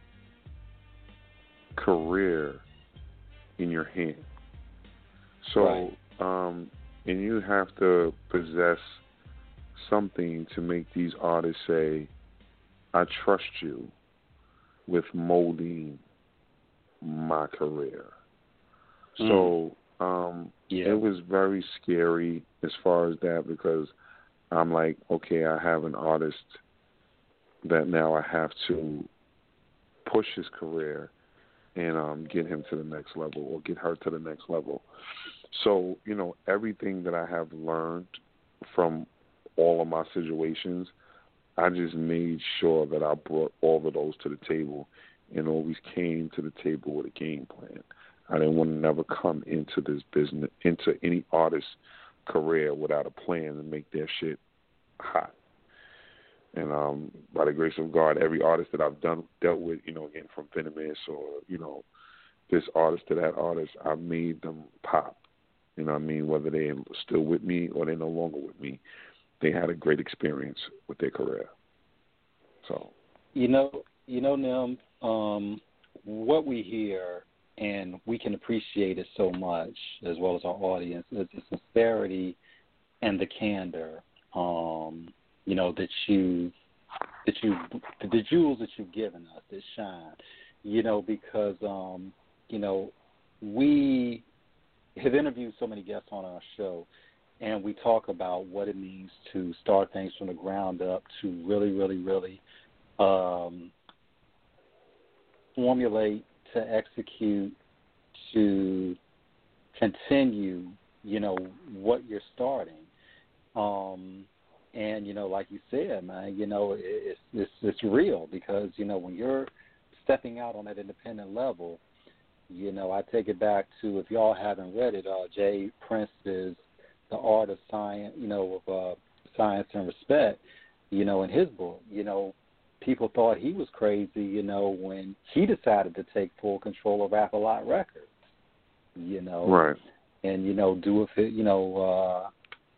career in your hand. So, right. um, and you have to possess something to make these artists say, I trust you with molding my career. Mm. So, um, yeah. it was very scary as far as that, because I'm like, okay, I have an artist that now I have to push his career and um, get him to the next level or get her to the next level. So, you know, everything that I have learned from all of my situations, I just made sure that I brought all of those to the table and always came to the table with a game plan. I didn't want to never come into this business, into any artist's career without a plan to make their shit hot. And um, by the grace of God, every artist that I've done dealt with, you know, again, from Venomous or, you know, this artist to that artist, I've made them pop. You know what I mean? Whether they're still with me or they're no longer with me, they had a great experience with their career. So, you know, you know, Nim, um, what we hear, and we can appreciate it so much, as well as our audience, is the sincerity and the candor. Um, you know that you, that you, the jewels that you've given us that shine. You know, because um, you know, we have interviewed so many guests on our show, and we talk about what it means to start things from the ground up, to really, really, really um, formulate, to execute, to continue, you know, what you're starting. Um, and, you know, like you said, man, you know, it's, it's, it's real because, you know, when you're stepping out on that independent level, you know, I take it back to, if y'all haven't read it, uh, Jay Prince's The Art of Science, you know, of uh, Science and Respect, you know, in his book, you know, people thought he was crazy, you know, when he decided to take full control of Rap-A-Lot Records, you know. Right. And, you know, do it for, you know, uh,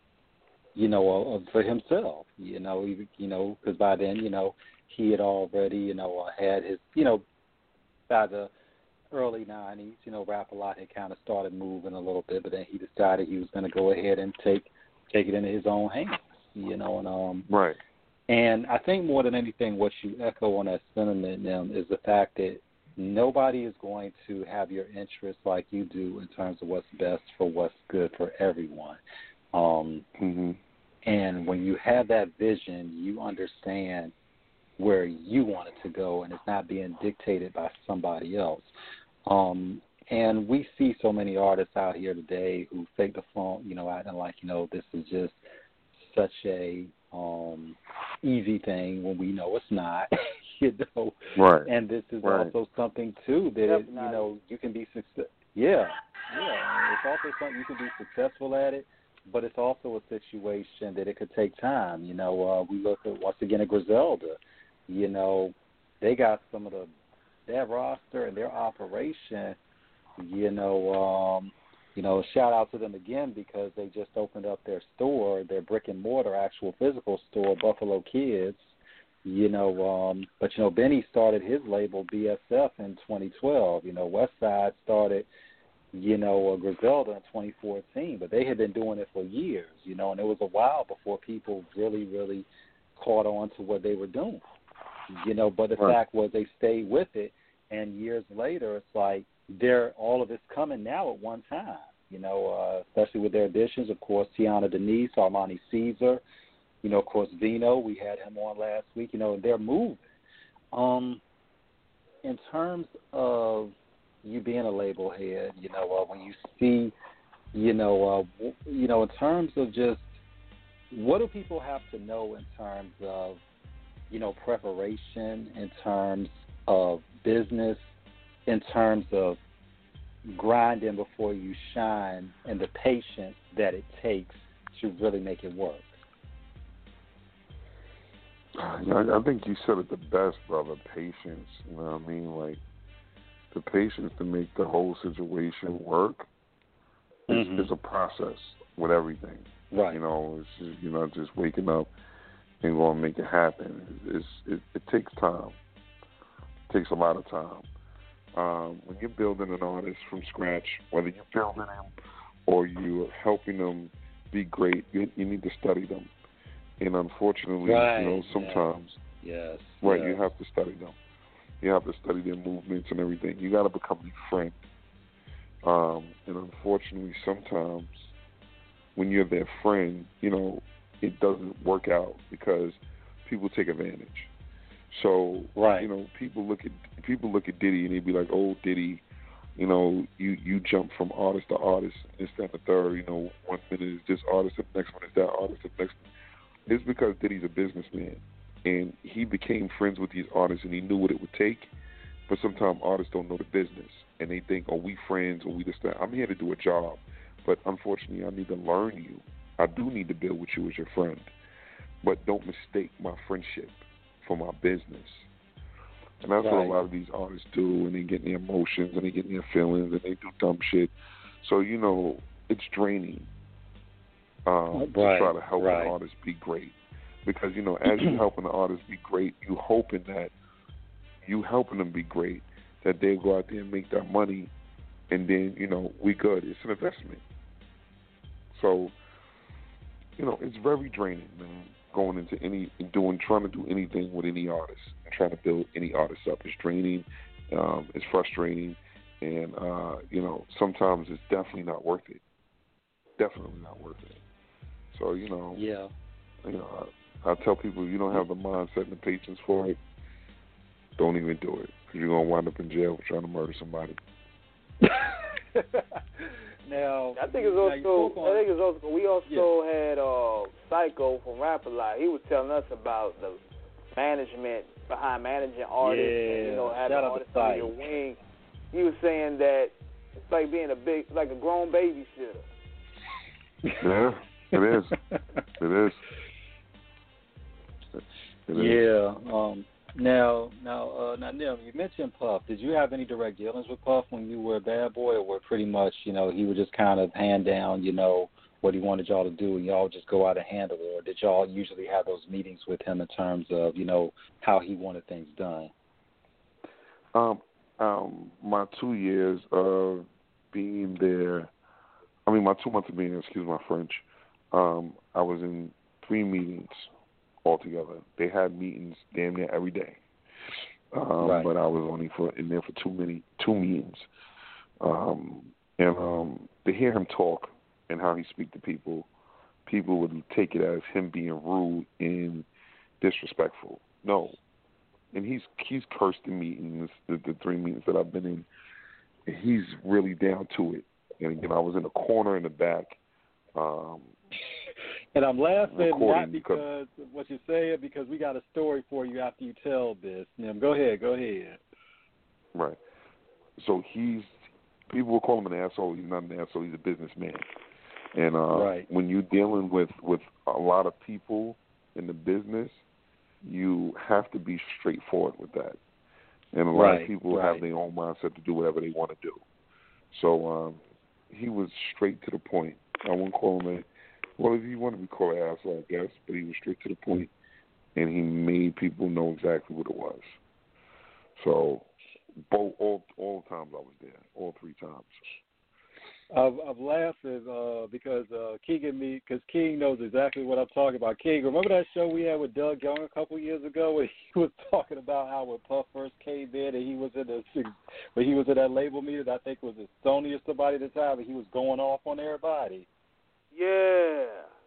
you know, uh, for himself, you know, he, you know, because by then, you know, he had already, you know, uh, had his, you know, by the early nineties, you know, Rap-A-Lot had kind of started moving a little bit, but then he decided he was going to go ahead and take take it into his own hands, you know. And um, right. And I think more than anything, what you echo on that sentiment, Nim, is the fact that nobody is going to have your interests like you do in terms of what's best for what's good for everyone. Um, mm-hmm. And when you have that vision, you understand where you want it to go, and it's not being dictated by somebody else. Um, and we see so many artists out here today who fake the funk, you know, acting like, you know, this is just such a um, easy thing when we know it's not, you know. Right. And this is right. also something, too, that, it, you know, you can be successful. Yeah, yeah. It's also something you can be successful at it, but it's also a situation that it could take time. You know, uh, we look at, once again, at Griselda. You know, they got some of the, their roster and their operation, you know, um, you know, shout out to them again because they just opened up their store, their brick and mortar actual physical store, Buffalo Kids, you know, um, but, you know, Benny started his label B S F in twenty twelve. You know, Westside started, you know, uh, Griselda in twenty fourteen, but they had been doing it for years, you know, and it was a while before people really, really caught on to what they were doing. You know, but the right. fact was they stayed with it, and years later, it's like they're all of it's coming now at one time. You know, uh, especially with their additions, of course, Tiana Denise, Armani Caesar, you know, of course, Vino. We had him on last week. You know, they're moving. Um, in terms of you being a label head, you know, uh, when you see, you know, uh, w- you know, in terms of just what do people have to know in terms of, you know, preparation, in terms of business, in terms of grinding before you shine, and the patience that it takes to really make it work? I, I think you said it the best, brother. Patience. You know what I mean? Like, the patience to make the whole situation work is, mm-hmm. is a process with everything. Right. You know, it's just, you know, just waking up and going to make it happen. It's, it, it takes time. It takes a lot of time. Um, when you're building an artist from scratch, whether you're building them or you're helping them be great, you, you need to study them. And unfortunately, right. you know, sometimes, yes, right, yes. you have to study them. You have to study their movements and everything. You got to become their friend. Um, and unfortunately, sometimes when you're their friend, you know, it doesn't work out because people take advantage. So, right. you know, people look at people look at Diddy and they be like, "Oh, Diddy, you know, you, you jump from artist to artist, this, that, and the third. You know, one minute is this artist, the next one is that artist, the next." It's because Diddy's a businessman, and he became friends with these artists, and he knew what it would take. But sometimes artists don't know the business, and they think, "Oh, we friends, or we just that." I'm here to do a job, but unfortunately, I need to learn you. I do need to build with you as your friend, but don't mistake my friendship for my business. And that's right. what a lot of these artists do, and they get in their emotions, and they get in their feelings, and they do dumb shit. So, you know, it's draining um, right, to try to help right. an artist be great. Because, you know, as you're helping the artist be great, you hoping that you helping them be great, that they go out there and make that money, and then, you know, we good. It's an investment. So, you know, it's very draining, man, going into any, doing, trying to do anything with any artist, and trying to build any artist up. It's draining, um, it's frustrating, and, uh, you know, sometimes it's definitely not worth it. Definitely not worth it. So, you know, yeah. you know, I, I tell people, you don't have the mindset and the patience for it, don't even do it, because you're going to wind up in jail for trying to murder somebody. Now, I think it's also. I think it's also. We also yeah. had uh, Psycho from Rap A Lot. He was telling us about the management behind managing artists, yeah. and, you know, having Shout artists under your wing. He was saying that it's like being a big, like a grown babysitter. Yeah, it is. It is. It yeah. Is. Um. Now, now, uh, now, Nim, you mentioned Puff. Did you have any direct dealings with Puff when you were a bad boy, or were pretty much, you know, he would just kind of hand down, you know, what he wanted y'all to do, and y'all just go out and handle it? Or did y'all usually have those meetings with him in terms of, you know, how he wanted things done? Um, um, my two years of being there, I mean, my two months of being there, excuse my French, um, I was in three meetings altogether. They had meetings damn near every day, um, right. but I was only for in there for too many two meetings. Um, and um, to hear him talk and how he speak to people, people would take it as him being rude and disrespectful. No, and he's he's cursed in meetings, the, the three meetings that I've been in. And he's really down to it. And again, I was in a corner in the back. Um, And I'm laughing not because, because of what you're saying, because we got a story for you after you tell this. Nim, go ahead, go ahead. Right. So he's, people will call him an asshole. He's not an asshole. He's a businessman. And uh, right. when you're dealing with, with a lot of people in the business, you have to be straightforward with that. And a lot right. of people right. have their own mindset to do whatever they want to do. So um, he was straight to the point. I wouldn't call him a Well, if you want to be called an asshole, I guess, but he was straight to the point, and he made people know exactly what it was. So, both all all the times I was there, all three times. I'm, I'm laughing uh, because uh, Keegan me because King knows exactly what I'm talking about. King, remember that show we had with Doug Young a couple years ago where he was talking about how when Puff first came in and he was in the when he was in that label meeting, I think it was at Sony or somebody at the time, and he was going off on everybody. Yeah.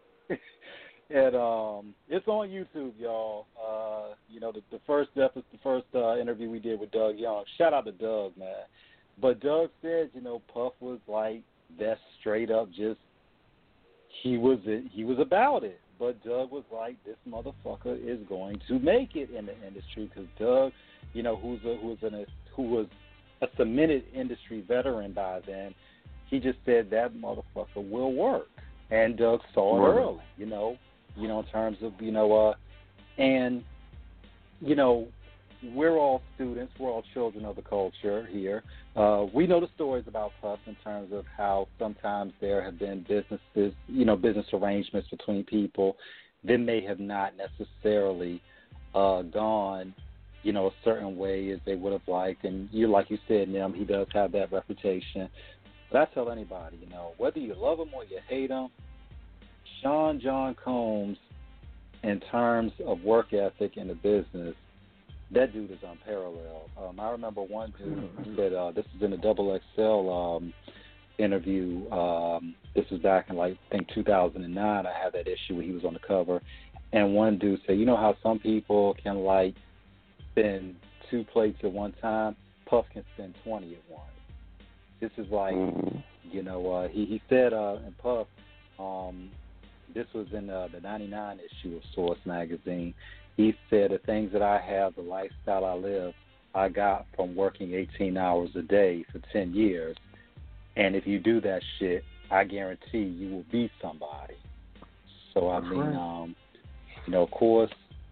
And um, it's on YouTube, y'all. Uh, you know, the, the first episode, the first uh, interview we did with Doug Young. Shout out to Doug, man. But Doug said, you know, Puff was like that straight up. Just he was he was about it. But Doug was like, this motherfucker is going to make it in the industry because Doug, you know, who's a, who's in a, who was a cemented industry veteran by then. He just said that motherfucker will work. And Doug saw it early, you know, you know, in terms of, you know, uh, and, you know, we're all students, we're all children of the culture here. Uh, we know the stories about Puff in terms of how sometimes there have been businesses, you know, business arrangements between people. Then they have not necessarily uh, gone, you know, a certain way as they would have liked. And you, like you said, Nim, he does have that reputation. But I tell anybody, you know, whether you love him or you hate him, Sean John Combs, in terms of work ethic in the business, that dude is unparalleled. Um, I remember one dude said, uh, this is in a Double X L um, interview. Um, this was back in, like, I think two thousand nine. I had that issue where he was on the cover. And one dude said, you know how some people can, like, spend two plates at one time? Puff can spend twenty at once. This is like, you know, uh, he, he said uh, in Puff, um, this was in uh, the ninety-nine issue of Source magazine. He said the things that I have, the lifestyle I live, I got from working eighteen hours a day for ten years. And if you do that shit, I guarantee you will be somebody. So, I mean, um, you know, of course,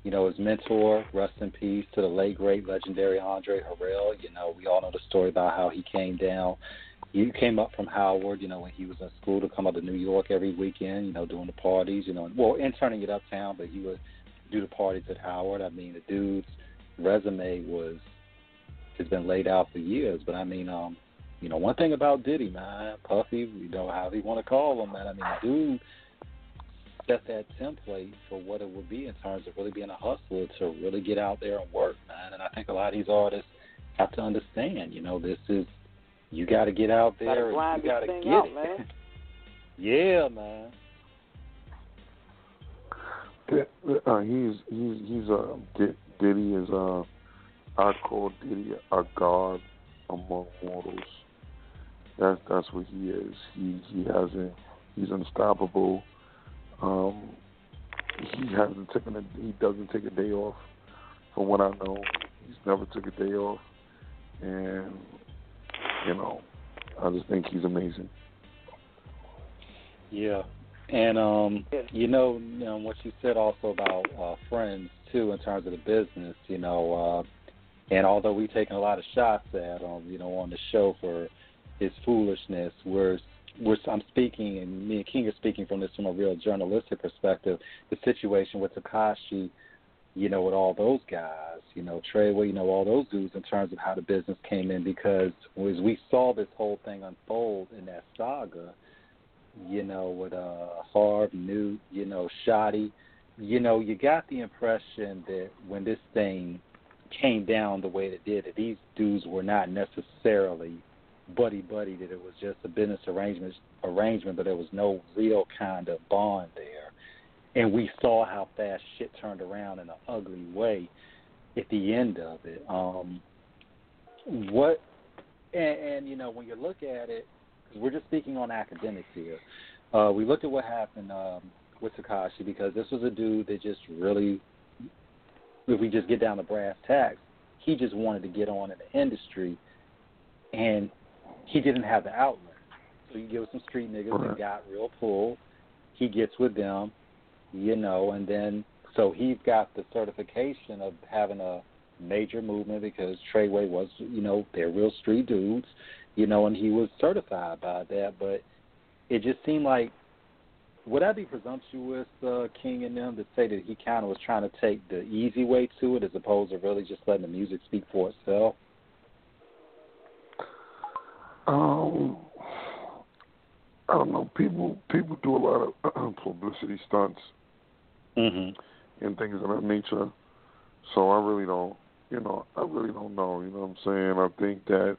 you know, his mentor, rest in peace to the late, great, legendary Andre Harrell. You know, we all know the story about how he came down. He came up from Howard, you know, when he was in school to come up to New York every weekend, you know, doing the parties, you know, well, interning it uptown, but he would do the parties at Howard. I mean, the dude's resume was has been laid out for years. But, I mean, um, you know, one thing about Diddy, man, Puffy, you know, however you want to call him, man, I mean, dude set that template for what it would be in terms of really being a hustler to really get out there and work, man. And I think a lot of these artists have to understand, you know, this is, you got to get out there and you got to get out, it. Man. Yeah, man. Uh, he's he's he's uh Diddy is uh I call Diddy a god among mortals. That's that's what he is. He he hasn't he's unstoppable. Um, he hasn't taken a he doesn't take a day off. From what I know, he's never took a day off, and you know, I just think he's amazing. Yeah. And, um, you know, you know, what you said also about uh, friends, too, in terms of the business, you know, uh, and although we've taken a lot of shots at him, you know, on the show for his foolishness, we're, we're, I'm speaking, and me and King are speaking from this from a real journalistic perspective, the situation with Tekashi, you know, with all those guys, you know, Treyway, you know, all those dudes in terms of how the business came in, because as we saw this whole thing unfold in that saga, you know, with uh, Harv, Newt, you know, Shotty, you know, you got the impression that when this thing came down the way it did, that these dudes were not necessarily buddy-buddy, that it was just a business arrangement, arrangement, but there was no real kind of bond there. And we saw how fast shit turned around in an ugly way at the end of it. Um, what, and, and, you know, when you look at it, we're just speaking on academics here. Uh, we looked at what happened um, with Tekashi, because this was a dude that just really, if we just get down to brass tacks, he just wanted to get on in the industry, and he didn't have the outlet. So you get with some street niggas right. that got real pulled. He gets with them, you know, and then so he's got the certification of having a major movement, because Treyway was, you know, they're real street dudes. You know, and he was certified by that, but it just seemed like, would I be presumptuous, uh, King and them, to say that he kind of was trying to take the easy way to it as opposed to really just letting the music speak for itself? Um, I don't know. People people do a lot of publicity stunts mm-hmm. and things of that nature. So I really don't, you know, I really don't know. You know what I'm saying? I think that.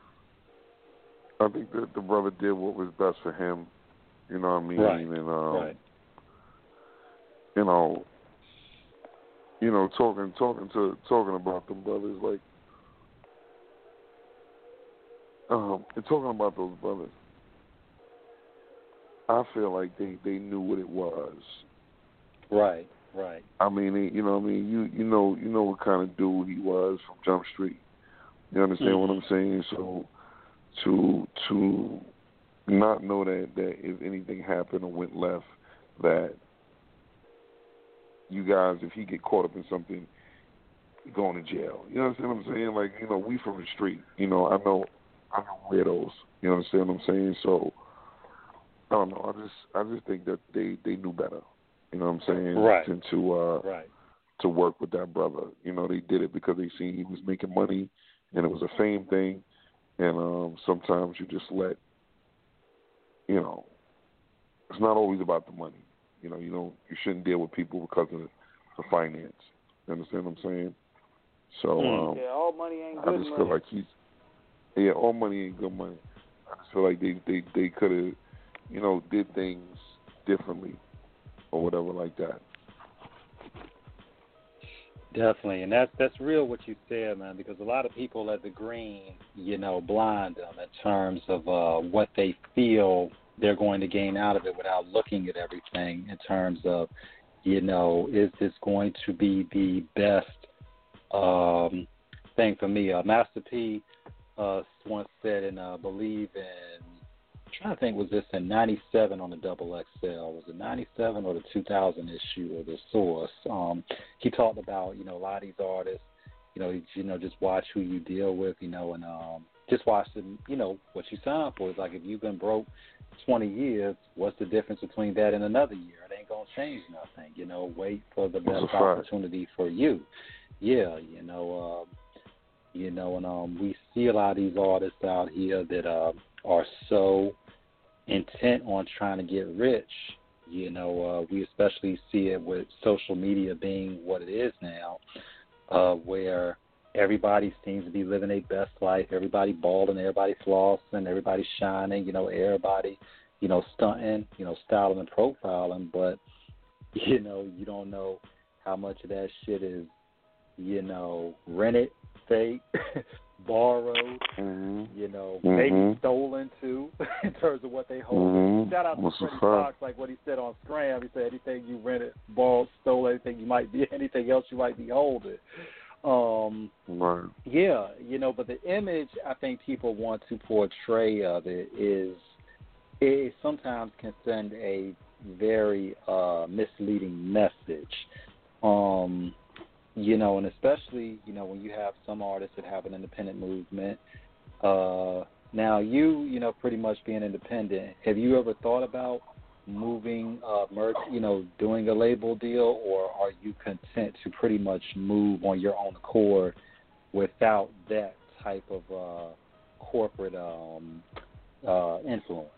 I think that the brother did what was best for him, you know what I mean? Right. And um, right. you know, you know, talking talking to talking about them brothers, like um, and talking about those brothers, I feel like they, they knew what it was. Right, right. I mean, you know, what I mean, you you know, you know what kind of dude he was from Jump Street. You understand mm-hmm. what I'm saying? So. To to not know that, that if anything happened or went left, that you guys, if he get caught up in something, going to jail. You understand what I'm saying? Like, you know, we from the street. You know, I know I know weirdos. You understand what I'm saying? So I don't know. I just I just think that they, they knew better. You know what I'm saying? Right. Than to uh, right. to work with that brother. You know, they did it because they seen he was making money, and it was a fame thing. And um, sometimes you just let, you know, it's not always about the money. You know, you don't, you shouldn't deal with people because of the finance. You understand what I'm saying? So um, yeah, all money ain't good I just money. feel like he's, yeah, all money ain't good money. I just feel like they they they could have, you know, did things differently or whatever like that. Definitely, and that's that's real what you said, man. Because a lot of people let the green, you know, blind them in terms of uh, what they feel they're going to gain out of it without looking at everything. In terms of, you know, is this going to be the best um, thing for me? Uh, Master P uh, once said in uh, "Believe in I'm trying to think, was this in ninety-seven on the Double X L? Was it ninety-seven or the two thousand issue of The Source? Um, he talked about, you know, a lot of these artists, you know, you know, just watch who you deal with, you know, and um, just watch them, you know, what you sign for. It's like if you've been broke twenty years, what's the difference between that and another year? It ain't going to change nothing. You know, wait for the best opportunity for you. Yeah, you know, uh, you know, and um, we see a lot of these artists out here that uh, are so intent on trying to get rich. You know, uh, we especially see it with social media being what it is now, uh, where everybody seems to be living their best life. Everybody balling, everybody flossing, everybody shining, you know, everybody, you know, stunting, you know, styling and profiling. But, you know, you don't know how much of that shit is, you know, rented, fake, borrowed, mm-hmm. you know, mm-hmm. maybe stolen too, in terms of what they hold. Mm-hmm. Shout out to Freddie Fox, like what he said on Scram. He said anything you rented, borrowed, stole, anything you might be, anything else you might be holding. Um, right. Yeah, you know, but the image I think people want to portray of it is, it sometimes can send a very uh, misleading message. Um, You know, and especially, you know, when you have some artists that have an independent movement. Uh, now, you, you know, pretty much being independent, have you ever thought about moving, uh, merch, you know, doing a label deal, or are you content to pretty much move on your own accord without that type of uh, corporate um, uh, influence?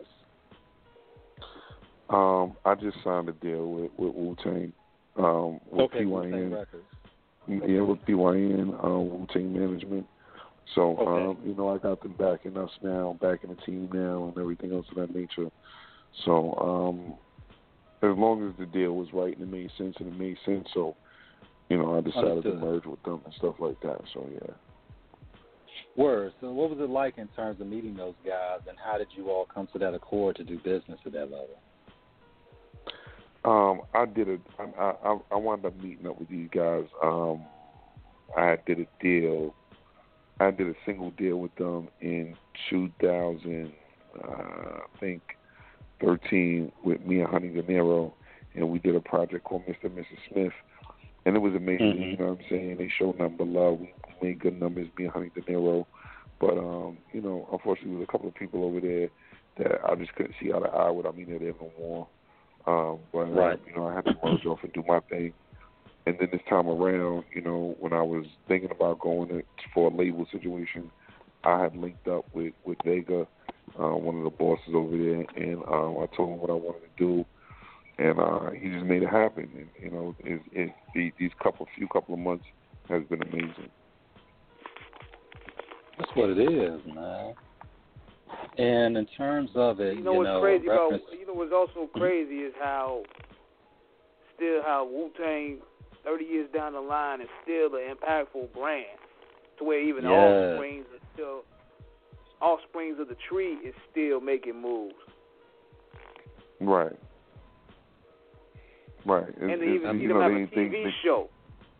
Um, I just signed a deal with, with Wu-Tang, um, with okay, P Y N. Wu-Tang Records. Yeah, with P Y N, uh, Wu-Tang Management. So, okay. um, you know, I got them backing us now, backing the team now, and everything else of that nature. So, um, as long as the deal was right and it made sense, and it made sense, so, you know, I decided Understood. to merge with them and stuff like that. So, yeah. Word. So, what was it like in terms of meeting those guys, and how did you all come to that accord to do business at that level? Um, I did a. I, I I wound up meeting up with these guys. Um, I did a deal. I did a single deal with them in two thousand, uh, I think, thirteen with me and Honey De Niro, and we did a project called Mister and Missus Smith, and it was amazing. Mm-hmm. You know what I'm saying? They showed nothing but love. We made good numbers, me and Honey De Niro, but um, you know, unfortunately, there was a couple of people over there that I just couldn't see eye to eye with. I mean, they're there no more. Um, but, right. um, you know, I had to merge off and do my thing. And then this time around, you know, when I was thinking about going to, for a label situation, I had linked up with, with Vega, uh, one of the bosses over there, and um, I told him what I wanted to do, and uh, he just made it happen. And, you know, it, it, the, these couple, few couple of months has been amazing. That's what it is, man. And in terms of it, you know you what's know, crazy reference... about you know what's also crazy is how still how Wu-Tang thirty years down the line is still an impactful brand, to where even yeah. offsprings are still offsprings of the tree is still making moves. Right. Right. And it, they it, even you you know, have they, a T V they, they, show.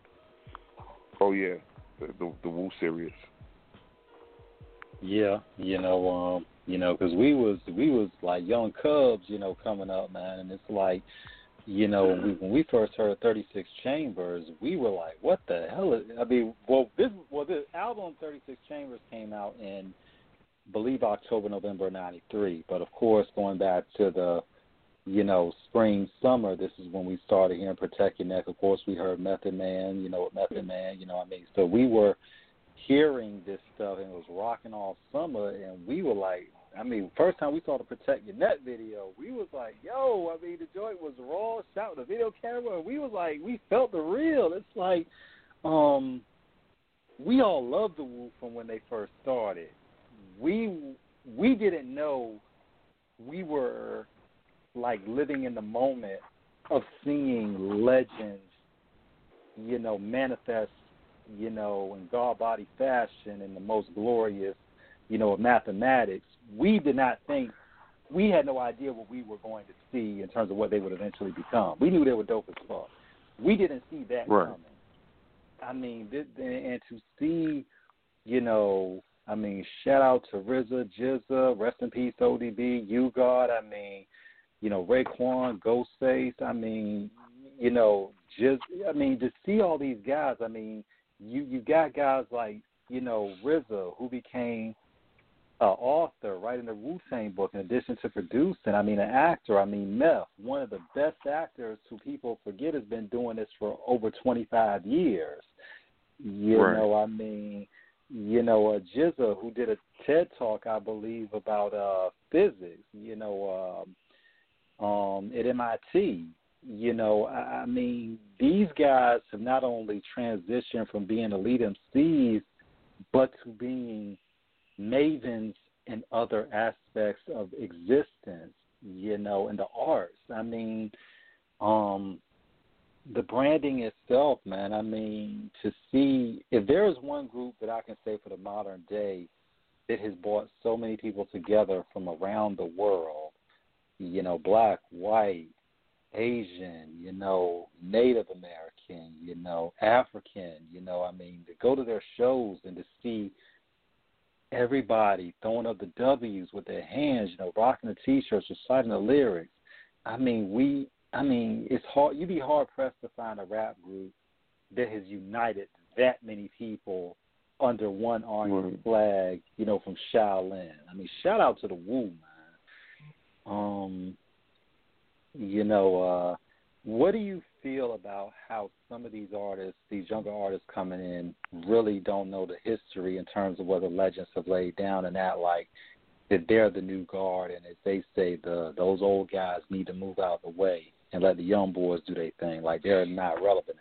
Oh yeah, the the, the Wu series. Yeah, you know, um, you know, because we was we was like young cubs, you know, coming up, man, and it's like, you know, when we, when we first heard thirty-six Chambers, we were like, what the hell is? I mean, well, this well, this album thirty-six Chambers came out in, I believe, October, November ninety-three. But of course, going back to the, you know, spring, summer, this is when we started hearing Protect Your Neck. Of course, we heard Method Man, you know, Method Man, you know what I mean? So we were hearing this stuff, and it was rocking all summer, and we were like, I mean, first time we saw the Protect Your Neck video, we was like, yo, I mean, the joint was raw, shot with a video camera, and we was like, we felt the real. It's like, um, we all loved the Wu from when they first started. We we didn't know we were, like, living in the moment of seeing legends, you know, manifest, you know, in God-body fashion in the most glorious, you know, of mathematics. We did not think, we had no idea what we were going to see in terms of what they would eventually become. We knew they were dope as fuck. We didn't see that right. coming. I mean, this, and to see, you know, I mean, shout out to R Z A, Jizza, rest in peace, O D B, U-God. I mean, you know, Raekwon, Ghostface. I mean, you know, just I mean, to see all these guys. I mean, you you got guys like, you know, R Z A, who became an author, writing the Wu-Tang book, in addition to producing. I mean, an actor. I mean, Meth, one of the best actors who people forget has been doing this for over twenty-five years. You right. know, I mean, you know, uh, Jizza, who did a TED Talk, I believe, about uh, physics, you know, um, um, at M I T. You know, I, I mean, these guys have not only transitioned from being elite M Cs, but to being mavens in other aspects of existence, you know, in the arts. I mean, um, the branding itself, man, I mean, to see, if there is one group that I can say for the modern day that has brought so many people together from around the world, you know, black, white, Asian, you know, Native American, you know, African, you know, I mean, to go to their shows and to see everybody throwing up the W's with their hands, you know, rocking the T-shirts, reciting the lyrics. I mean, we, I mean, it's hard. You'd be hard pressed to find a rap group that has united that many people under one orange mm. flag, you know, from Shaolin. I mean, shout out to the Wu, man. Um, you know, uh, what do you feel about how some of these artists, these younger artists coming in, really don't know the history in terms of what the legends have laid down, and that, like, that they're the new guard, and as they say, the those old guys need to move out of the way and let the young boys do their thing, like they're not relevant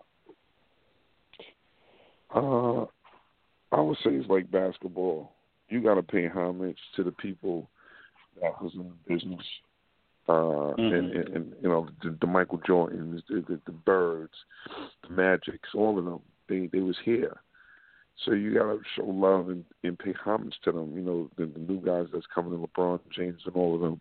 Uh, anymore? I would say it's like basketball. You got to pay homage to the people that was in the business. Uh, mm-hmm. and, and, and, you know, the, the Michael Jordans, the, the, the Birds, the Magics, all of them, they, they was here. So you got to show love and, and pay homage to them, you know, the, the new guys that's coming in, LeBron James and all of them.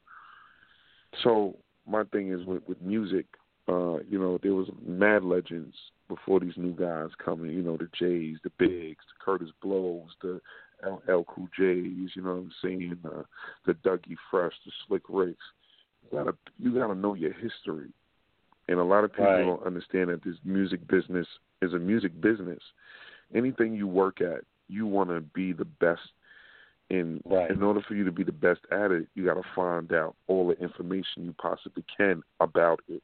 So my thing is with, with music, uh, you know, there was mad legends before these new guys coming, you know, the Jays, the Bigs, the Curtis Blows, the L L Cool J's, you know what I'm saying, uh, the Dougie Fresh, the Slick Ricks. You gotta, you gotta know your history. And a lot of people right. don't understand that this music business is a music business. Anything you work at, you want to be the best. And right. in order for you to be the best at it, you got to find out all the information you possibly can about it.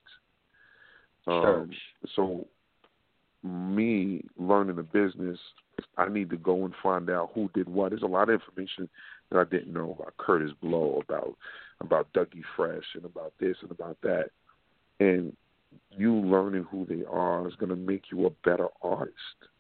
Um, so me learning the business, I need to go and find out who did what. There's a lot of information that I didn't know about Curtis Blow, about about Dougie Fresh, and about this and about that. And you learning who they are is going to make you a better artist.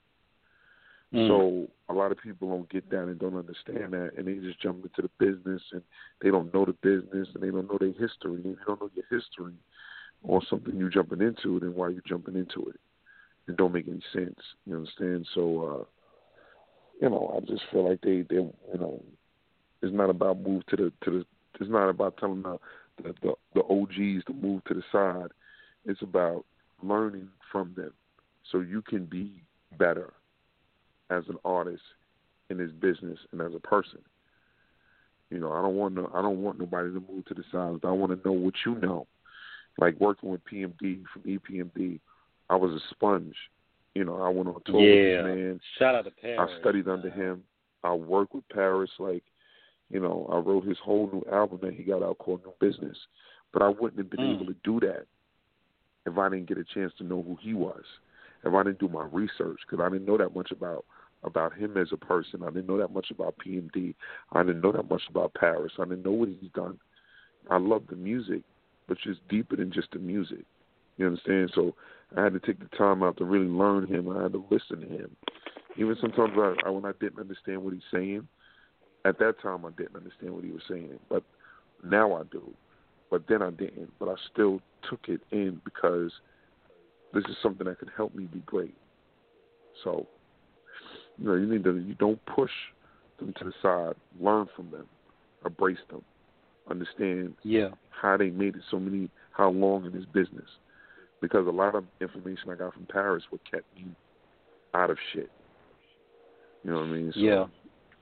Mm. So a lot of people don't get that and don't understand that, and they just jump into the business, and they don't know the business, and they don't know their history. If you don't know your history or something you're jumping into, then why are you jumping into it? It don't make any sense. You understand? So, uh, you know, I just feel like they, they, you know, it's not about move to the to the. It's not about telling the the, the the O Gs to move to the side. It's about learning from them, so you can be better as an artist in this business and as a person. You know, I don't want no, I don't want nobody to move to the side. I want to know what you know. Like working with P M D from E P M D, I was a sponge. You know, I went on tour yeah. with this man. Shout out to Paris. I studied under him. I worked with Paris. Like, you know, I wrote his whole new album that he got out called New Business. But I wouldn't have been mm. able to do that if I didn't get a chance to know who he was, if I didn't do my research, because I didn't know that much about about him as a person. I didn't know that much about P M D. I didn't know that much about Paris. I didn't know what he's done. I love the music, but just deeper than just the music. You understand? So I had to take the time out to really learn him. I had to listen to him. Even sometimes I, I, when I didn't understand what he's saying, at that time I didn't understand what he was saying. But now I do. But then I didn't. But I still took it in because this is something that could help me be great. So, you know, you need to, you don't push them to the side. Learn from them. Embrace them. Understand yeah. how they made it so many, how long in this business. Because a lot of information I got from Paris would kept me out of shit. You know what I mean? So, yeah.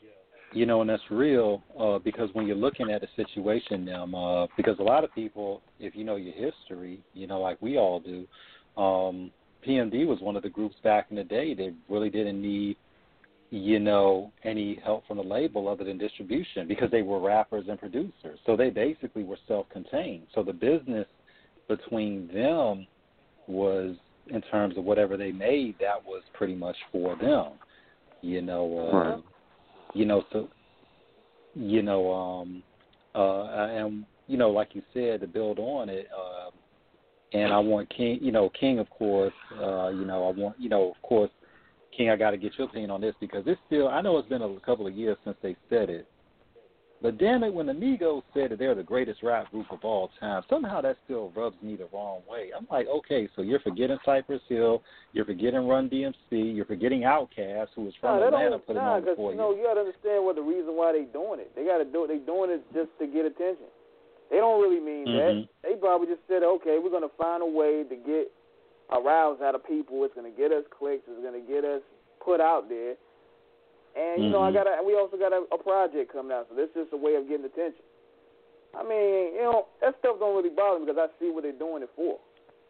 You know, and that's real uh, because when you're looking at a situation, um, uh, because a lot of people, if you know your history, you know, like we all do, um, P M D was one of the groups back in the day that really didn't need, you know, any help from the label other than distribution because they were rappers and producers. So they basically were self-contained. So the business between them was, in terms of whatever they made, that was pretty much for them, you know. Uh, right. You know, so, you know, um, uh, and, you know, like you said, to build on it, uh, and I want King, you know, King, of course, uh, you know, I want, you know, of course, King, I got to get your opinion on this because it's still, I know it's been a couple of years since they said it, but damn it, when the Migos said that they're the greatest rap group of all time, somehow that still rubs me the wrong way. I'm like, okay, so you're forgetting Cypress Hill, you're forgetting Run D M C, you're forgetting Outkast, who was from nah, Atlanta, put nah, it on before you. you. Know, you got to understand what the reason why they doing it. They got to do it. They doing it just to get attention. They don't really mean mm-hmm. that. They probably just said, okay, we're going to find a way to get a rouse out of people. It's going to get us clicks. It's going to get us put out there. And, you mm-hmm. know, I got we also got a, a project coming out, so this is just a way of getting attention. I mean, you know, that stuff don't really bother me because I see what they're doing it for.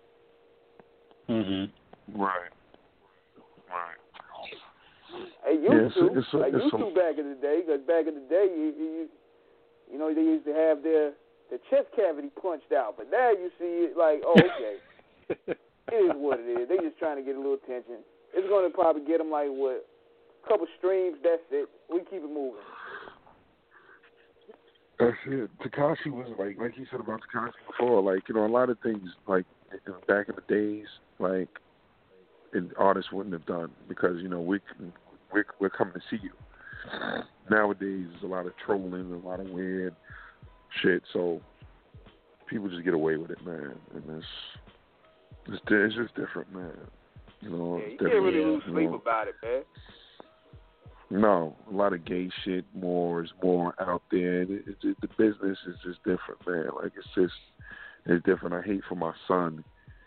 Mm-hmm. Right. Right. It used yeah, it's, to. It's, it's, like it's, used to back in the day, because back in the day, you, you, you know, they used to have their, their chest cavity punched out. But now you see it like, oh, okay. It is what it is. They just trying to get a little attention. It's going to probably get them like, what, a couple streams, that's it. We keep it moving. That's it. Tekashi was like, like you said about Tekashi before, like, you know, a lot of things, like, back in the days, like, and artists wouldn't have done because, you know, we, we're, we're coming to see you. Nowadays, there's a lot of trolling, a lot of weird shit, so people just get away with it, man. And it's, it's, it's just different, man. You know, yeah, you it's can't different. really lose you sleep know. about it, man. No, a lot of gay shit. More is more out there. It, it, it, the business is just different, man. Like it's just, it's different. I hate for my son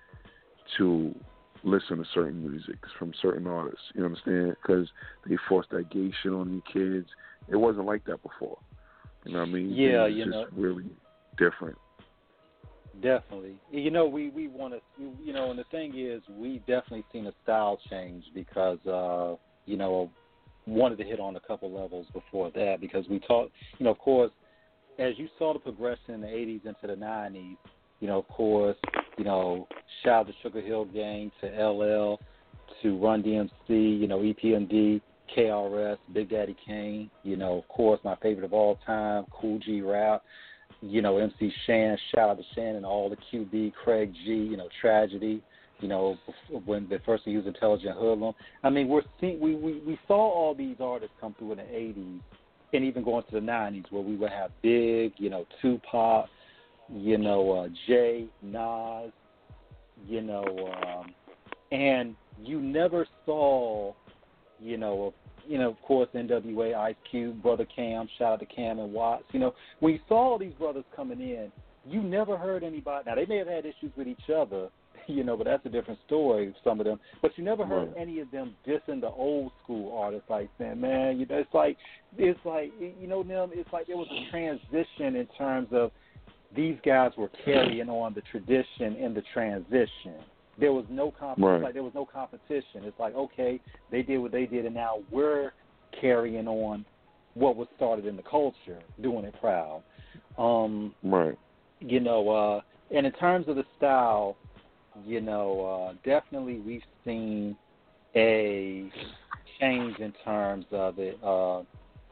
to listen to certain music from certain artists. You understand? Because they force that gay shit on these kids. It wasn't like that before. You know what I mean? Yeah, it's you just know, really different. Definitely. You know, we, we want to, you know, and the thing is, we definitely seen a style change because, uh, you know, wanted to hit on a couple levels before that because we talked, you know, of course, as you saw the progression in the eighties into the nineties, you know, of course, you know, shout out to Sugar Hill Gang, to L L, to Run D M C, you know, E P M D, K R S, Big Daddy Kane, you know, of course, my favorite of all time, Cool G Rap, you know, M C Shan, shout out to Shan and all the Q B, Craig G, you know, Tragedy, you know, when they first used Intelligent Hoodlum. I mean, we're seeing, we, we, we saw all these artists come through in the eighties and even going to the nineties where we would have Big, you know, Tupac, you know, uh, Jay, Nas, you know, um, and you never saw, you know, you know, of course, N W A, Ice Cube, Brother Cam, shout out to Cam and Watts. You know, when you saw all these brothers coming in, you never heard anybody. Now, they may have had issues with each other, you know, but that's a different story, some of them. But you never heard right. any of them dissing the old school artists, like saying, man, you know, it's like, it's like, you know, them, it's like there was a transition in terms of these guys were carrying on the tradition in the transition. There was no comp- right. like there was no competition. It's like, okay, they did what they did, and now we're carrying on what was started in the culture, doing it proud. Um, right. You know, uh, and in terms of the style, you know, uh, definitely we've seen a change in terms of it. Uh,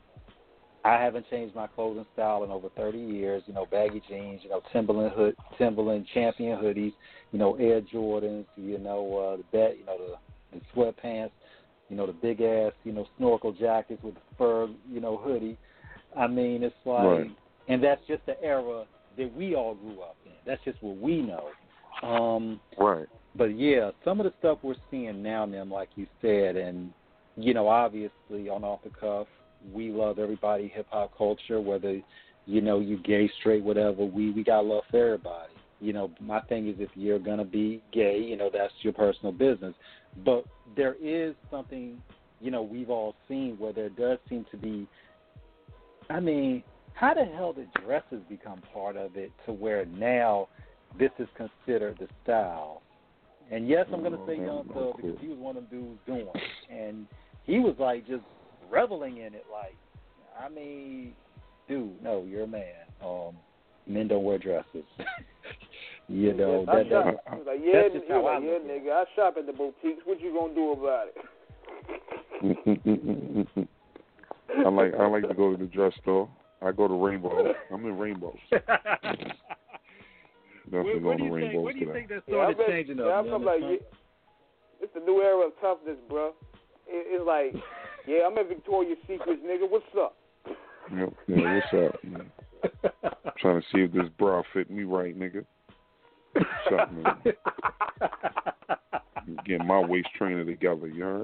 I haven't changed my clothing style in over thirty years. You know, baggy jeans, you know, Timberland hood, Timberland Champion hoodies, you know, Air Jordans, you know, uh, the bat, you know, the, the sweatpants, you know, the big ass, you know, snorkel jackets with the fur, you know, hoodie. I mean, it's like, right. and that's just the era that we all grew up in. That's just what we know. Um, right. But yeah, some of the stuff we're seeing now, Nim, like you said, and you know, obviously on Off the Cuff, we love everybody, hip hop culture, whether, you know, you gay, straight, whatever, we, we got love for everybody. You know, my thing is if you're going to be gay, you know, that's your personal business. But there is something, you know, we've all seen where there does seem to be I mean, how the hell did dresses become part of it to where now this is considered the style? And yes, I'm going to say Young Thug because he was one of them dudes doing it. And he was like just reveling in it. Like, I mean, dude, no, you're a man. Um, men don't wear dresses. you know, I that, shop, that, he was like, yeah, that's just he how was I like, yeah, look at it. nigga, I shop at the boutiques. What you gonna do about it? I like I like to go to the dress store. I go to Rainbow. I'm in Rainbows. Where, where do you think? Where do you today. think that Yeah, started I bet, changing yeah, up? I'm I'm like, yeah, it's the new era of toughness, bro. It, it's like, yeah, I'm at Victoria's Secrets, nigga. What's up? Yep. Yeah, what's up? Man? I'm trying to see if this bra fit me right, nigga. What's up, nigga? Getting my waist trainer together, you heard?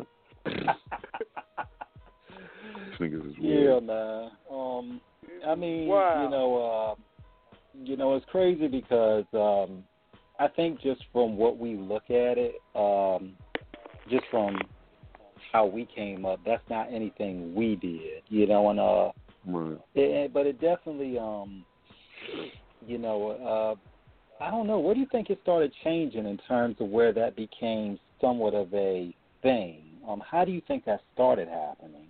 These niggas is weird. Yeah, man. Um, I mean, wow. you know, uh, you know, it's crazy because um, I think just from what we look at it, um, just from how we came up, that's not anything we did, you know, and uh, right. it, but it definitely, um, you know, uh, I don't know. Where do you think it started changing in terms of where that became somewhat of a thing? Um, how do you think that started happening?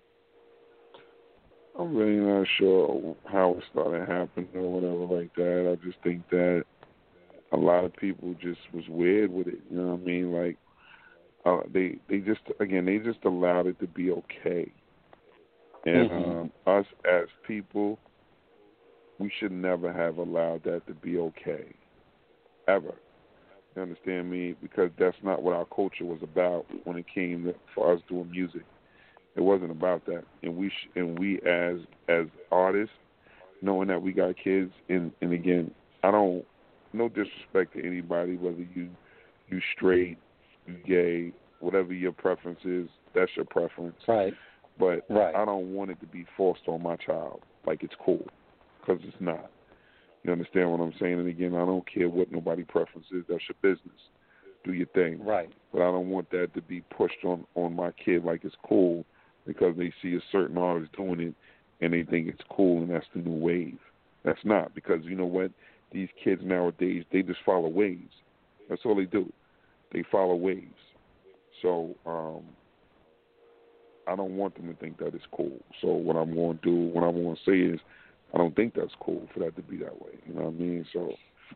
I'm really not sure how it started happening or whatever like that. I just think that a lot of people just was weird with it. You know what I mean? Like uh, they they just again they just allowed it to be okay. And mm-hmm. um, us as people, we should never have allowed that to be okay, ever. You understand me? Because that's not what our culture was about when it came to, for us doing music. It wasn't about that, and we sh- and we as as artists, knowing that we got kids, and, and again, I don't, no disrespect to anybody, whether you you straight, you gay, whatever your preference is, that's your preference. Right. But right. I don't want it to be forced on my child like it's cool, because it's not. You understand what I'm saying? And again, I don't care what nobody preference is. That's your business. Do your thing. Right. But I don't want that to be pushed on on my kid like it's cool, because they see a certain artist doing it and they think it's cool and that's the new wave. That's not, because you know what? These kids nowadays, they just follow waves. That's all they do. They follow waves. So um, I don't want them to think that it's cool. So what I'm going to do, what I'm going to say is, I don't think that's cool for that to be that way. You know what I mean? So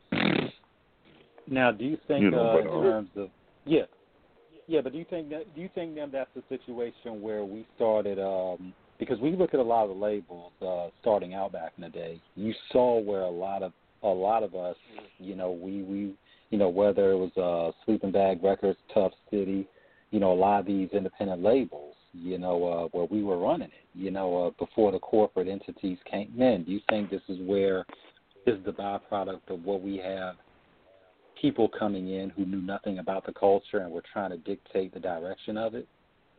now, do you think you know, uh, but, in uh, terms of yeah, yeah, but do you think that do you think then that's a situation where we started um, because we look at a lot of the labels uh, starting out back in the day. You saw where a lot of a lot of us, you know, we we you know whether it was uh, Sleeping Bag Records, Tough City, you know, a lot of these independent labels, you know, uh, where we were running it, you know, uh, before the corporate entities came in. Do you think this is where this is the byproduct of what we have? People coming in who knew nothing about the culture and were trying to dictate the direction of it?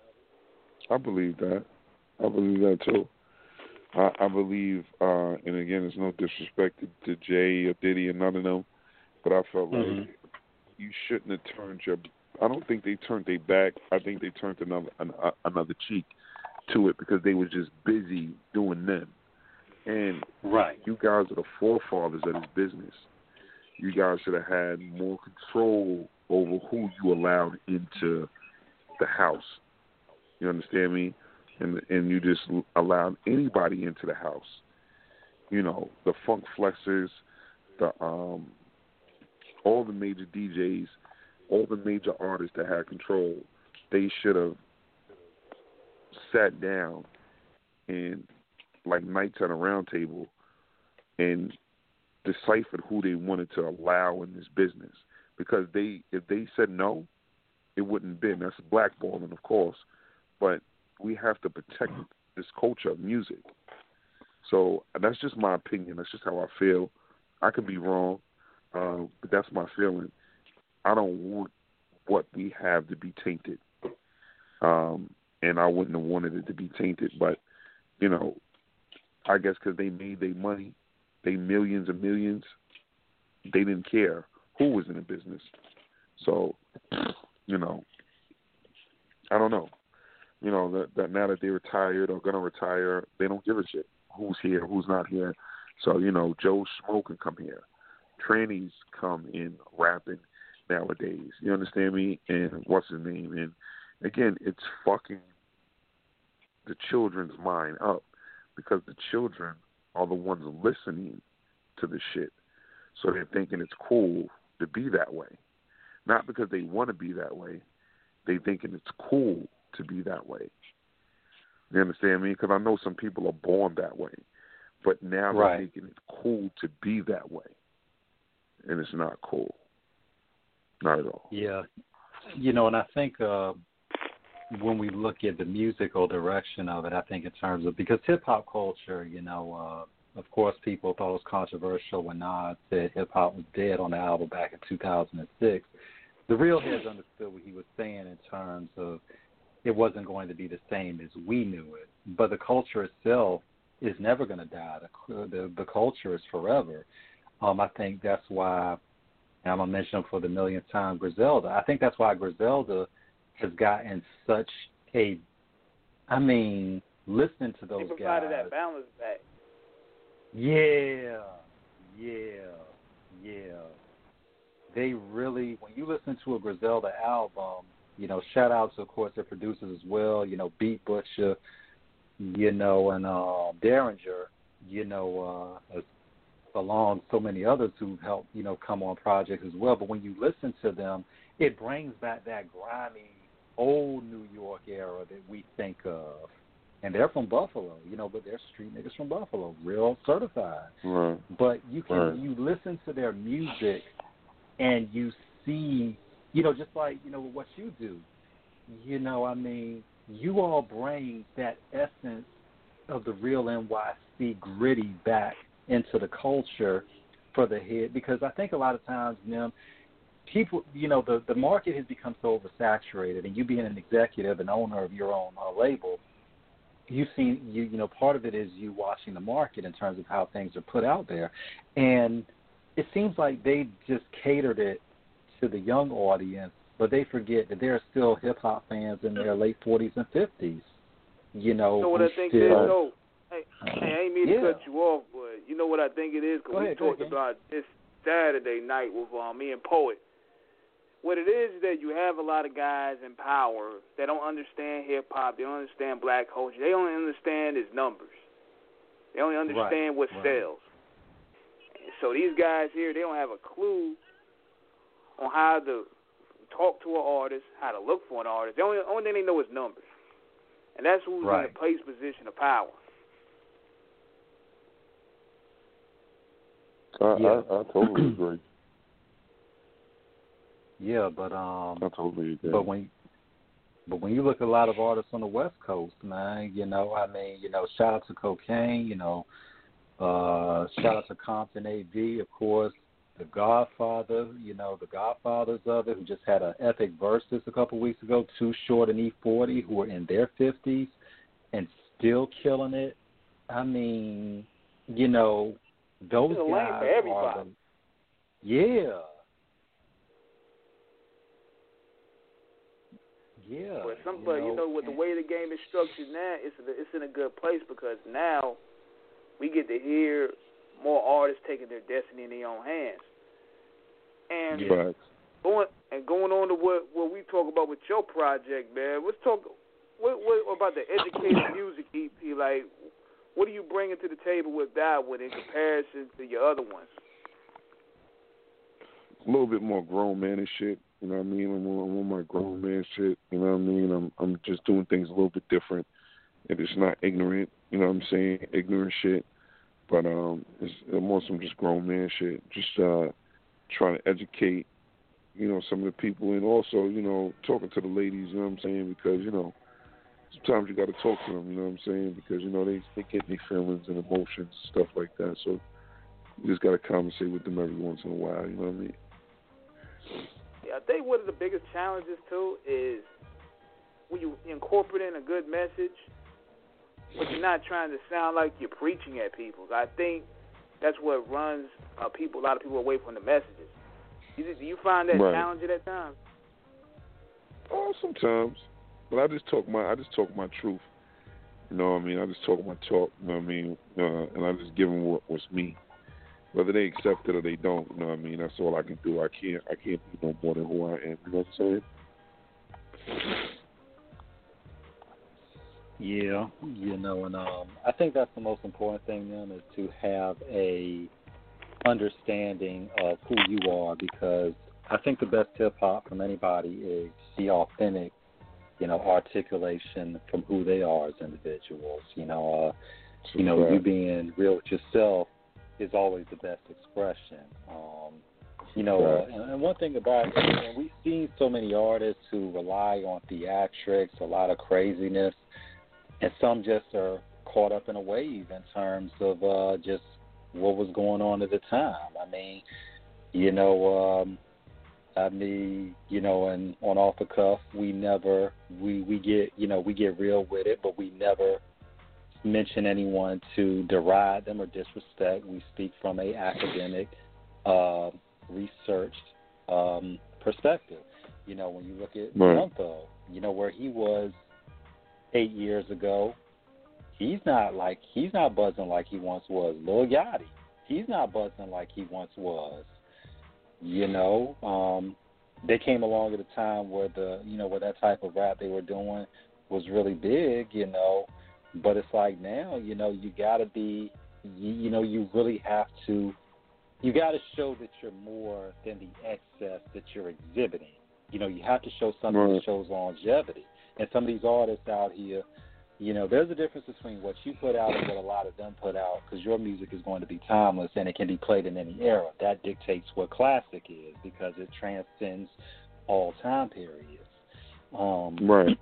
I believe that. I believe that too. I, I believe, uh, and again, there's no disrespect to, to Jay or Diddy or none of them, but I felt mm-hmm. like you shouldn't have turned your. I don't think they turned their back. I think they turned another an, another cheek to it because they were just busy doing them. And right, you guys are the forefathers of this business. You guys should have had more control over who you allowed into the house. You understand me? And and you just allowed anybody into the house. You know, the Funk Flexers, the um, all the major D Js, all the major artists that had control. They should have sat down and, like nights at a round table, and deciphered who they wanted to allow in this business. Because they, if they said no, it wouldn't have been. That's blackballing, of course, but we have to protect this culture of music. So that's just my opinion. That's just how I feel. I could be wrong, uh, but that's my feeling. I don't want what we have to be tainted, um, and I wouldn't have wanted it to be tainted. But you know, I guess because they made their money, they millions and millions, they didn't care who was in the business. So, you know, I don't know. You know, that, that now that they retired or going to retire, they don't give a shit who's here, who's not here. So, you know, Joe Schmo can come here. Trannies come in rapping nowadays. You understand me? And what's his name? And again, it's fucking the children's mind up because the children are the ones listening to the shit. So they're thinking it's cool to be that way. Not because they want to be that way. They thinking it's cool to be that way. You understand me? Because I know some people are born that way. But now right. they're thinking it's cool to be that way. And it's not cool. Not at all. Yeah. You know, and I think uh, when we look at the musical direction of it, I think in terms of, because hip-hop culture, you know, uh, of course people thought it was controversial when Nas said hip-hop was dead on the album back in two thousand six. The real heads understood what he was saying in terms of it wasn't going to be the same as we knew it. But the culture itself is never going to die. The, the, the culture is forever. Um, I think that's why, and I'm going to mention him for the millionth time, Griselda. I think that's why Griselda has gotten such a, I mean, listening to those guys. He provided guys, that balance back. Yeah, yeah, yeah. They really, when you listen to a Griselda album, you know, shout out to, of course, their producers as well, you know, Beat Butcher, you know, and uh, Derringer, you know, uh, along so many others who've helped, you know, come on projects as well. But when you listen to them, it brings back that grimy, old New York era that we think of. And they're from Buffalo, you know, but they're street niggas from Buffalo, real certified. Right. But you can right. you listen to their music and you see, you know, just like, you know, what you do, you know, I mean, you all bring that essence of the real N Y C gritty back into the culture for the head, because I think a lot of times, Nim, people, you know, the, the market has become so oversaturated, and you being an executive and owner of your own uh, label, you've seen, you, you know, part of it is you watching the market in terms of how things are put out there. And it seems like they just catered it to the young audience, but they forget that there are still hip-hop fans in their late forties and fifties, you know. You know what I think still, it is, though? Hey, hey, I ain't mean to yeah. cut you off, but you know what I think it is? Because we ahead, talked about this Saturday night with um, me and Poet. What it is is that you have a lot of guys in power that don't understand hip-hop. They don't understand black culture. They only understand its numbers. They only understand right, what right. sells. So these guys here, they don't have a clue on how to talk to an artist, how to look for an artist. The only, only thing they know is numbers. And that's who's right. in a place position of power. I, yeah. I, I totally agree. Yeah, but um, I totally agree. But when, but when you look at a lot of artists on the West Coast, man, you know, I mean, you know, shout out to Cocaine, you know, uh, shout out to Compton A V, of course, the Godfather, you know, the Godfathers of it, who just had an epic versus a couple weeks ago, Too Short and E forty, who are in their fifties and still killing it. I mean, you know, those There's a guys lane for everybody. are the, yeah. Yeah, but some, but you know, with the way the game is structured now, it's it's in a good place because now we get to hear more artists taking their destiny in their own hands. And yeah. going and going on to what, what we talk about with your project, man. Let's talk what, what about the educated music E P. Like, what are you bringing to the table with that one in comparison to your other ones? A little bit more grown man and shit. You know what I mean? I'm on, I'm on my grown man shit. You know what I mean? I'm I'm just doing things a little bit different. And it's not ignorant. You know what I'm saying? Ignorant shit. But um, it's more some just grown man shit. Just uh, trying to educate, you know, some of the people, and also, you know, talking to the ladies. You know what I'm saying? Because, you know, sometimes you got to talk to them. You know what I'm saying? Because, you know, they they get their feelings and emotions, stuff like that. So you just got to conversate with them every once in a while. You know what I mean? Yeah, I think one of the biggest challenges, too, is when you incorporate in a good message, but you're not trying to sound like you're preaching at people. I think that's what runs uh, people, a lot of people away from the messages. Do you find that right. challenging at times? Oh, sometimes. But I just talk my I just talk my truth. You know what I mean? I just talk my talk. You know what I mean? Uh, and I just give them what, what's me. Whether they accept it or they don't, you know what I mean? That's all I can do. I can't. I can't be no more than who I am. You know what I'm saying? Yeah, you know, and um, I think that's the most important thing, then, is to have a understanding of who you are, because I think the best hip hop from anybody is the authentic, you know, articulation from who they are as individuals. You know, uh, you know, you being real with yourself is always the best expression. Um, you know, uh, and, and one thing about it, you know, we've seen so many artists who rely on theatrics, a lot of craziness, and some just are caught up in a wave in terms of uh, just what was going on at the time. I mean, you know, um, I mean, you know, and on Off the Cuff, we never, we, we get, you know, we get real with it, but we never mention anyone to deride them or disrespect. We speak from a academic, uh, researched um, perspective. You know, when you look at right. Young Thug, you know, where he was eight years ago, he's not like, he's not buzzing like he once was. Lil Yachty, he's not buzzing like he once was. You know, um, they came along at a time where the, you know, where that type of rap they were doing was really big, you know, but it's like now, you know, you got to be, you, you know, you really have to, you got to show that you're more than the excess that you're exhibiting. You know, you have to show something right. that shows longevity. And some of these artists out here, you know, there's a difference between what you put out and what a lot of them put out, because your music is going to be timeless and it can be played in any era. That dictates what classic is, because it transcends all time periods. Um, right.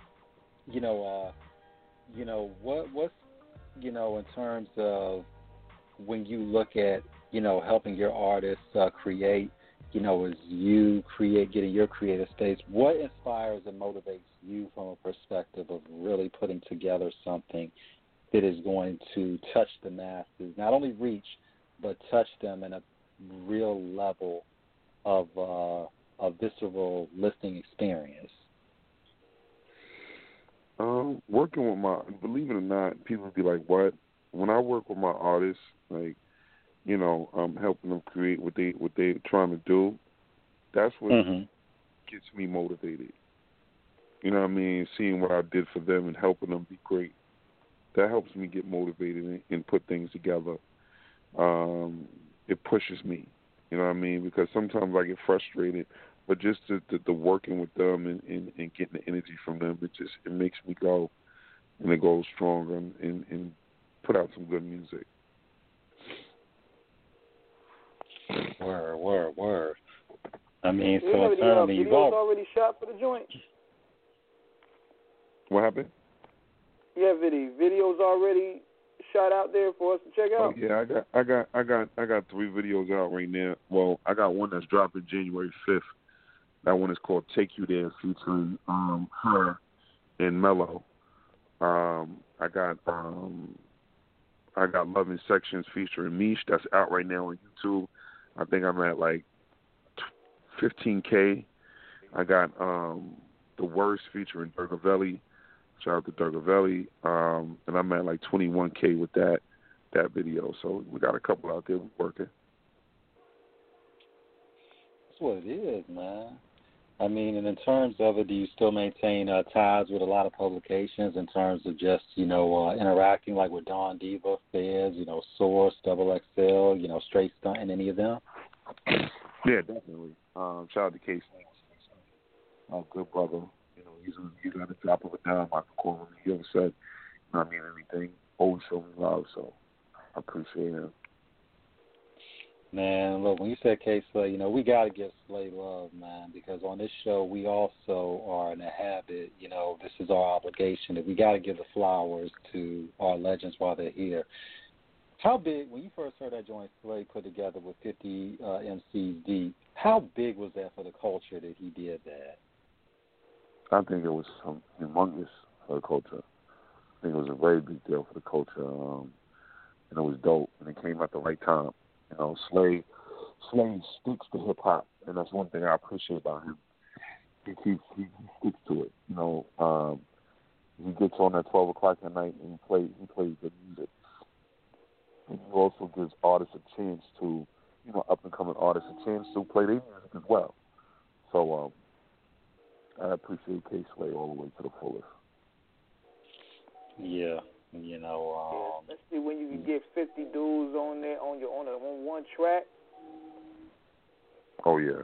You know, uh, you know what what's you know in terms of when you look at you know helping your artists uh, create. You know, as you create, getting your creative space, what inspires and motivates you from a perspective of really putting together something that is going to touch the masses, not only reach, but touch them in a real level of uh, a visceral listening experience? Um, working with my, believe it or not, people be like, what? When I work with my artists, like, you know, I'm helping them create what they what they're trying to do. That's what mm-hmm. gets me motivated. You know what I mean? Seeing what I did for them and helping them be great. That helps me get motivated and, and put things together. Um, it pushes me. You know what I mean? Because sometimes I get frustrated, but just the, the, the working with them and, and, and getting the energy from them, it just it makes me go and it goes stronger and, and, and put out some good music. Word, word, word. I mean, you so have any uh, certainly videos you've all... already shot for the joint? What happened? You have any videos already shot out there for us to check out? Oh, yeah, I got, I got, I got, I got three videos out right now. Well, I got one that's dropping January fifth. That one is called "Take You There," featuring um, her and Mello. Um, I got, um, I got "Loving Sections" featuring Mish. That's out right now on YouTube. I think I'm at like fifteen K. I got um, "The Worst" featuring Durgavelli. Shout out to Durgavelli. Um, and I'm at like twenty-one K with that that video. So we got a couple out there working. That's what it is, man. I mean, and in terms of it, do you still maintain uh, ties with a lot of publications in terms of just, you know, uh, interacting like with Don Diva, Feds, you know, Source, Double X L, you know, Straight Stunt, and any of them? Yeah, definitely. Um, shout out to K-Sneaks. Uh, good brother. You know, he's, he's got a drop of a dime. I can call him. He ever said, I mean, anything, always show me love, so I appreciate him. Man, look, when you said K-Slay, you know, we got to give Slay love, man, because on this show we also are in a habit, you know, this is our obligation, that we got to give the flowers to our legends while they're here. How big, when you first heard that joint Slay put together with fifty uh, M Cs deep, how big was that for the culture that he did that? I think it was um, humongous for the culture. I think it was a very big deal for the culture, um, and it was dope, and it came at the right time. You know, Slay, Slay sticks to hip hop, and that's one thing I appreciate about him. He keeps, he, he sticks to it. You know, um, he gets on at twelve o'clock at night and he plays he plays good music. And he also gives artists a chance to, you know, up and coming artists a chance to play their music as well. So um, I appreciate K-Slay all the way to the fullest. Yeah, you know. Um, yeah, especially when you can get fifty dudes on there on your on, a, on one track. Oh yeah.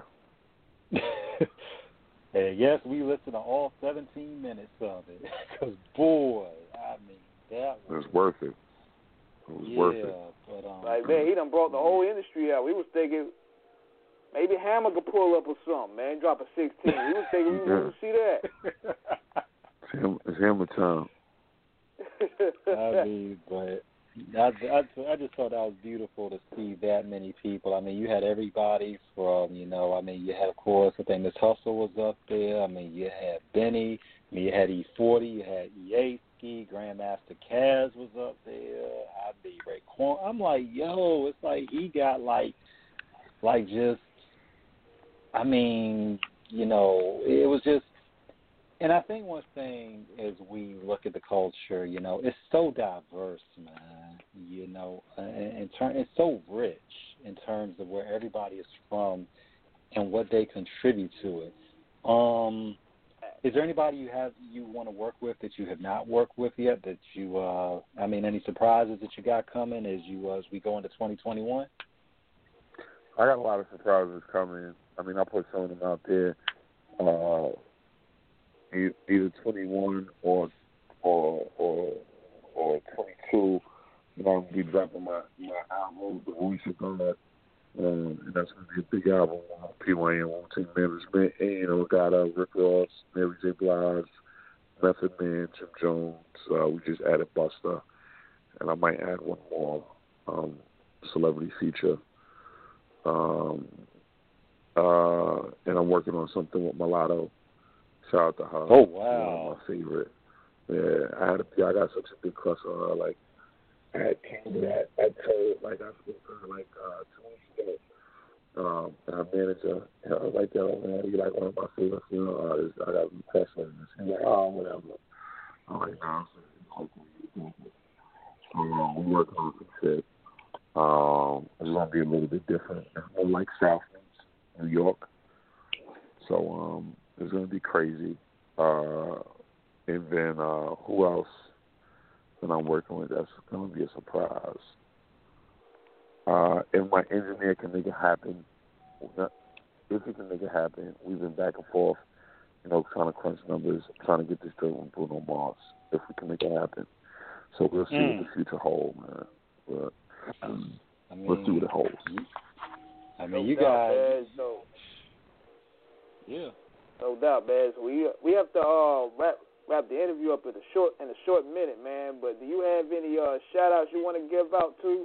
And yes, we listened to all seventeen minutes of it. Because, boy, I mean, that was... It's worth it. It was yeah, worth it. But, um, like, man, he done brought the whole industry out. We was thinking maybe Hammer could pull up or something, man. Drop a sixteen. We was thinking we was going to see that. It's, him, it's Hammer time. I mean, but... I, I, I just thought that was beautiful to see that many people. I mean, you had everybody from, you know, I mean, you had, of course, I think Miss Hustle was up there. I mean, you had Benny. I mean, you had E forty. You had E eighty. Grandmaster Caz was up there. I mean, Raekwon. I'm like, yo, it's like he got, like, like just, I mean, you know, it was just, and I think one thing as we look at the culture, you know, it's so diverse, man. You know, in turn, it's so rich in terms of where everybody is from and what they contribute to it. Um, is there anybody you have you want to work with that you have not worked with yet? That you, uh, I mean, any surprises that you got coming as you uh, as we go into twenty twenty-one? I got a lot of surprises coming. I mean, I put some of them out there. Uh, either twenty-one or or or or twenty-two. You know, I'm gonna be dropping my my album, The Voice of God, um, and that's gonna be a big album. Uh, P Y N Wu-Tang Management, and you know, got uh, Rick Ross, Mary J. Blige, Method Man, Jim Jones. Uh, we just added Busta, and I might add one more um, celebrity feature. Um, uh, and I'm working on something with Mulatto. Shout out to her. Oh wow, my favorite. Yeah, I had a, I got such a big crush on her. Like, I had came to that. I told like I spoke to her like uh, two weeks ago. Um, and her manager, and I was like, "Yo, man, you're like one of my favorite female artists. I got a crush on you." She's like, "Oh, whatever." I'm like, "Nah, I'm so um, we working on some shit. Um, it's gonna be a little bit different. It's more like South New York. So um, it's gonna be crazy." Uh, and then uh, who else that I'm working with? That's gonna be a surprise. Uh, if my engineer can make it happen, if he can make it happen, we've been back and forth, you know, trying to crunch numbers, trying to get this deal with Bruno Mars. If we can make it happen, so we'll see mm. what the future holds, man. But um, I mean, let's see what it holds. I mean, you guys. No, yeah. No doubt, man. So we we have to uh, wrap wrap the interview up in a short in a short minute, man. But do you have any uh, shout outs you want to give out to?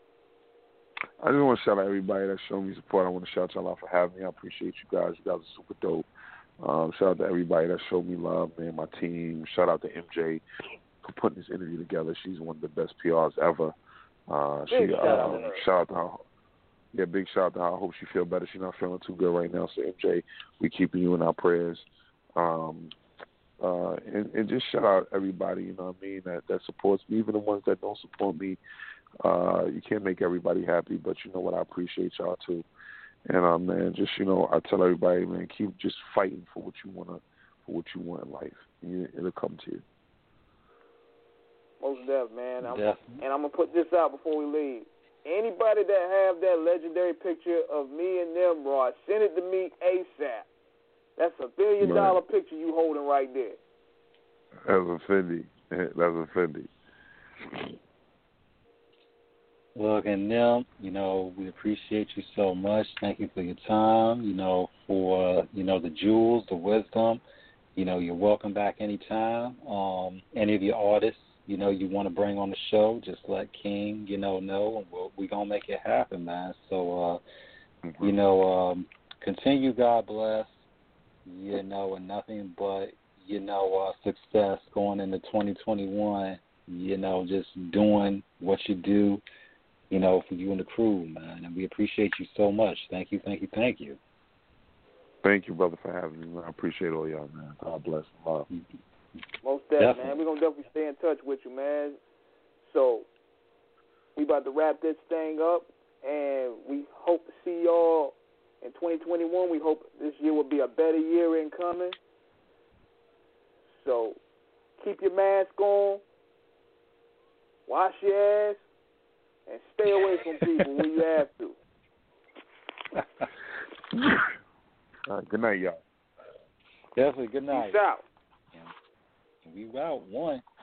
I just want to shout out everybody that showed me support. I want to shout y'all out for having me. I appreciate you guys. You guys are super dope. Um, shout out to everybody that showed me love, man. My team. Shout out to M J for putting this interview together. She's one of the best P Rs ever. Uh, she shout, uh, out shout out to her. Yeah, big shout out to her. I hope she feel better. She's not feeling too good right now. So M J, we keeping you in our prayers. Um, uh, and, and just shout out everybody, you know what I mean, that, that supports me, even the ones that don't support me. Uh, you can't make everybody happy, but you know what? I appreciate y'all too. And uh, man, just you know, I tell everybody, man, keep just fighting for what you wanna, for what you want in life. You, it'll come to you. Most def, man. I'm, yeah. And I'm gonna put this out before we leave. Anybody that have that legendary picture of me and Nimrod, send it to me ASAP. That's a billion dollar right. picture you holding right there. That's a Fendi. That's a Fendi. Look, and Nim, you know, we appreciate you so much. Thank you for your time, you know, for, you know, the jewels, the wisdom. You know, you're welcome back anytime. Um, any of your artists, you know, you want to bring on the show, just let King, you know, know, and we'll, we're going to make it happen, man. So, uh, mm-hmm. you know, um, continue, God bless, you know, and nothing but, you know, uh, success going into twenty twenty-one, you know, just doing what you do, you know, for you and the crew, man. And we appreciate you so much. Thank you, thank you, thank you. Thank you, brother, for having me, man. I appreciate all y'all, man. God bless. Love. Most definitely, Definitely. man. We're going to definitely stay in touch with you, man. So, we about to wrap this thing up, and we hope to see y'all in twenty twenty-one. We hope this year will be a better year incoming. So, keep your mask on, wash your ass, and stay away from people when you have to. All right, good night, y'all. Definitely, good night. Peace out. We out one.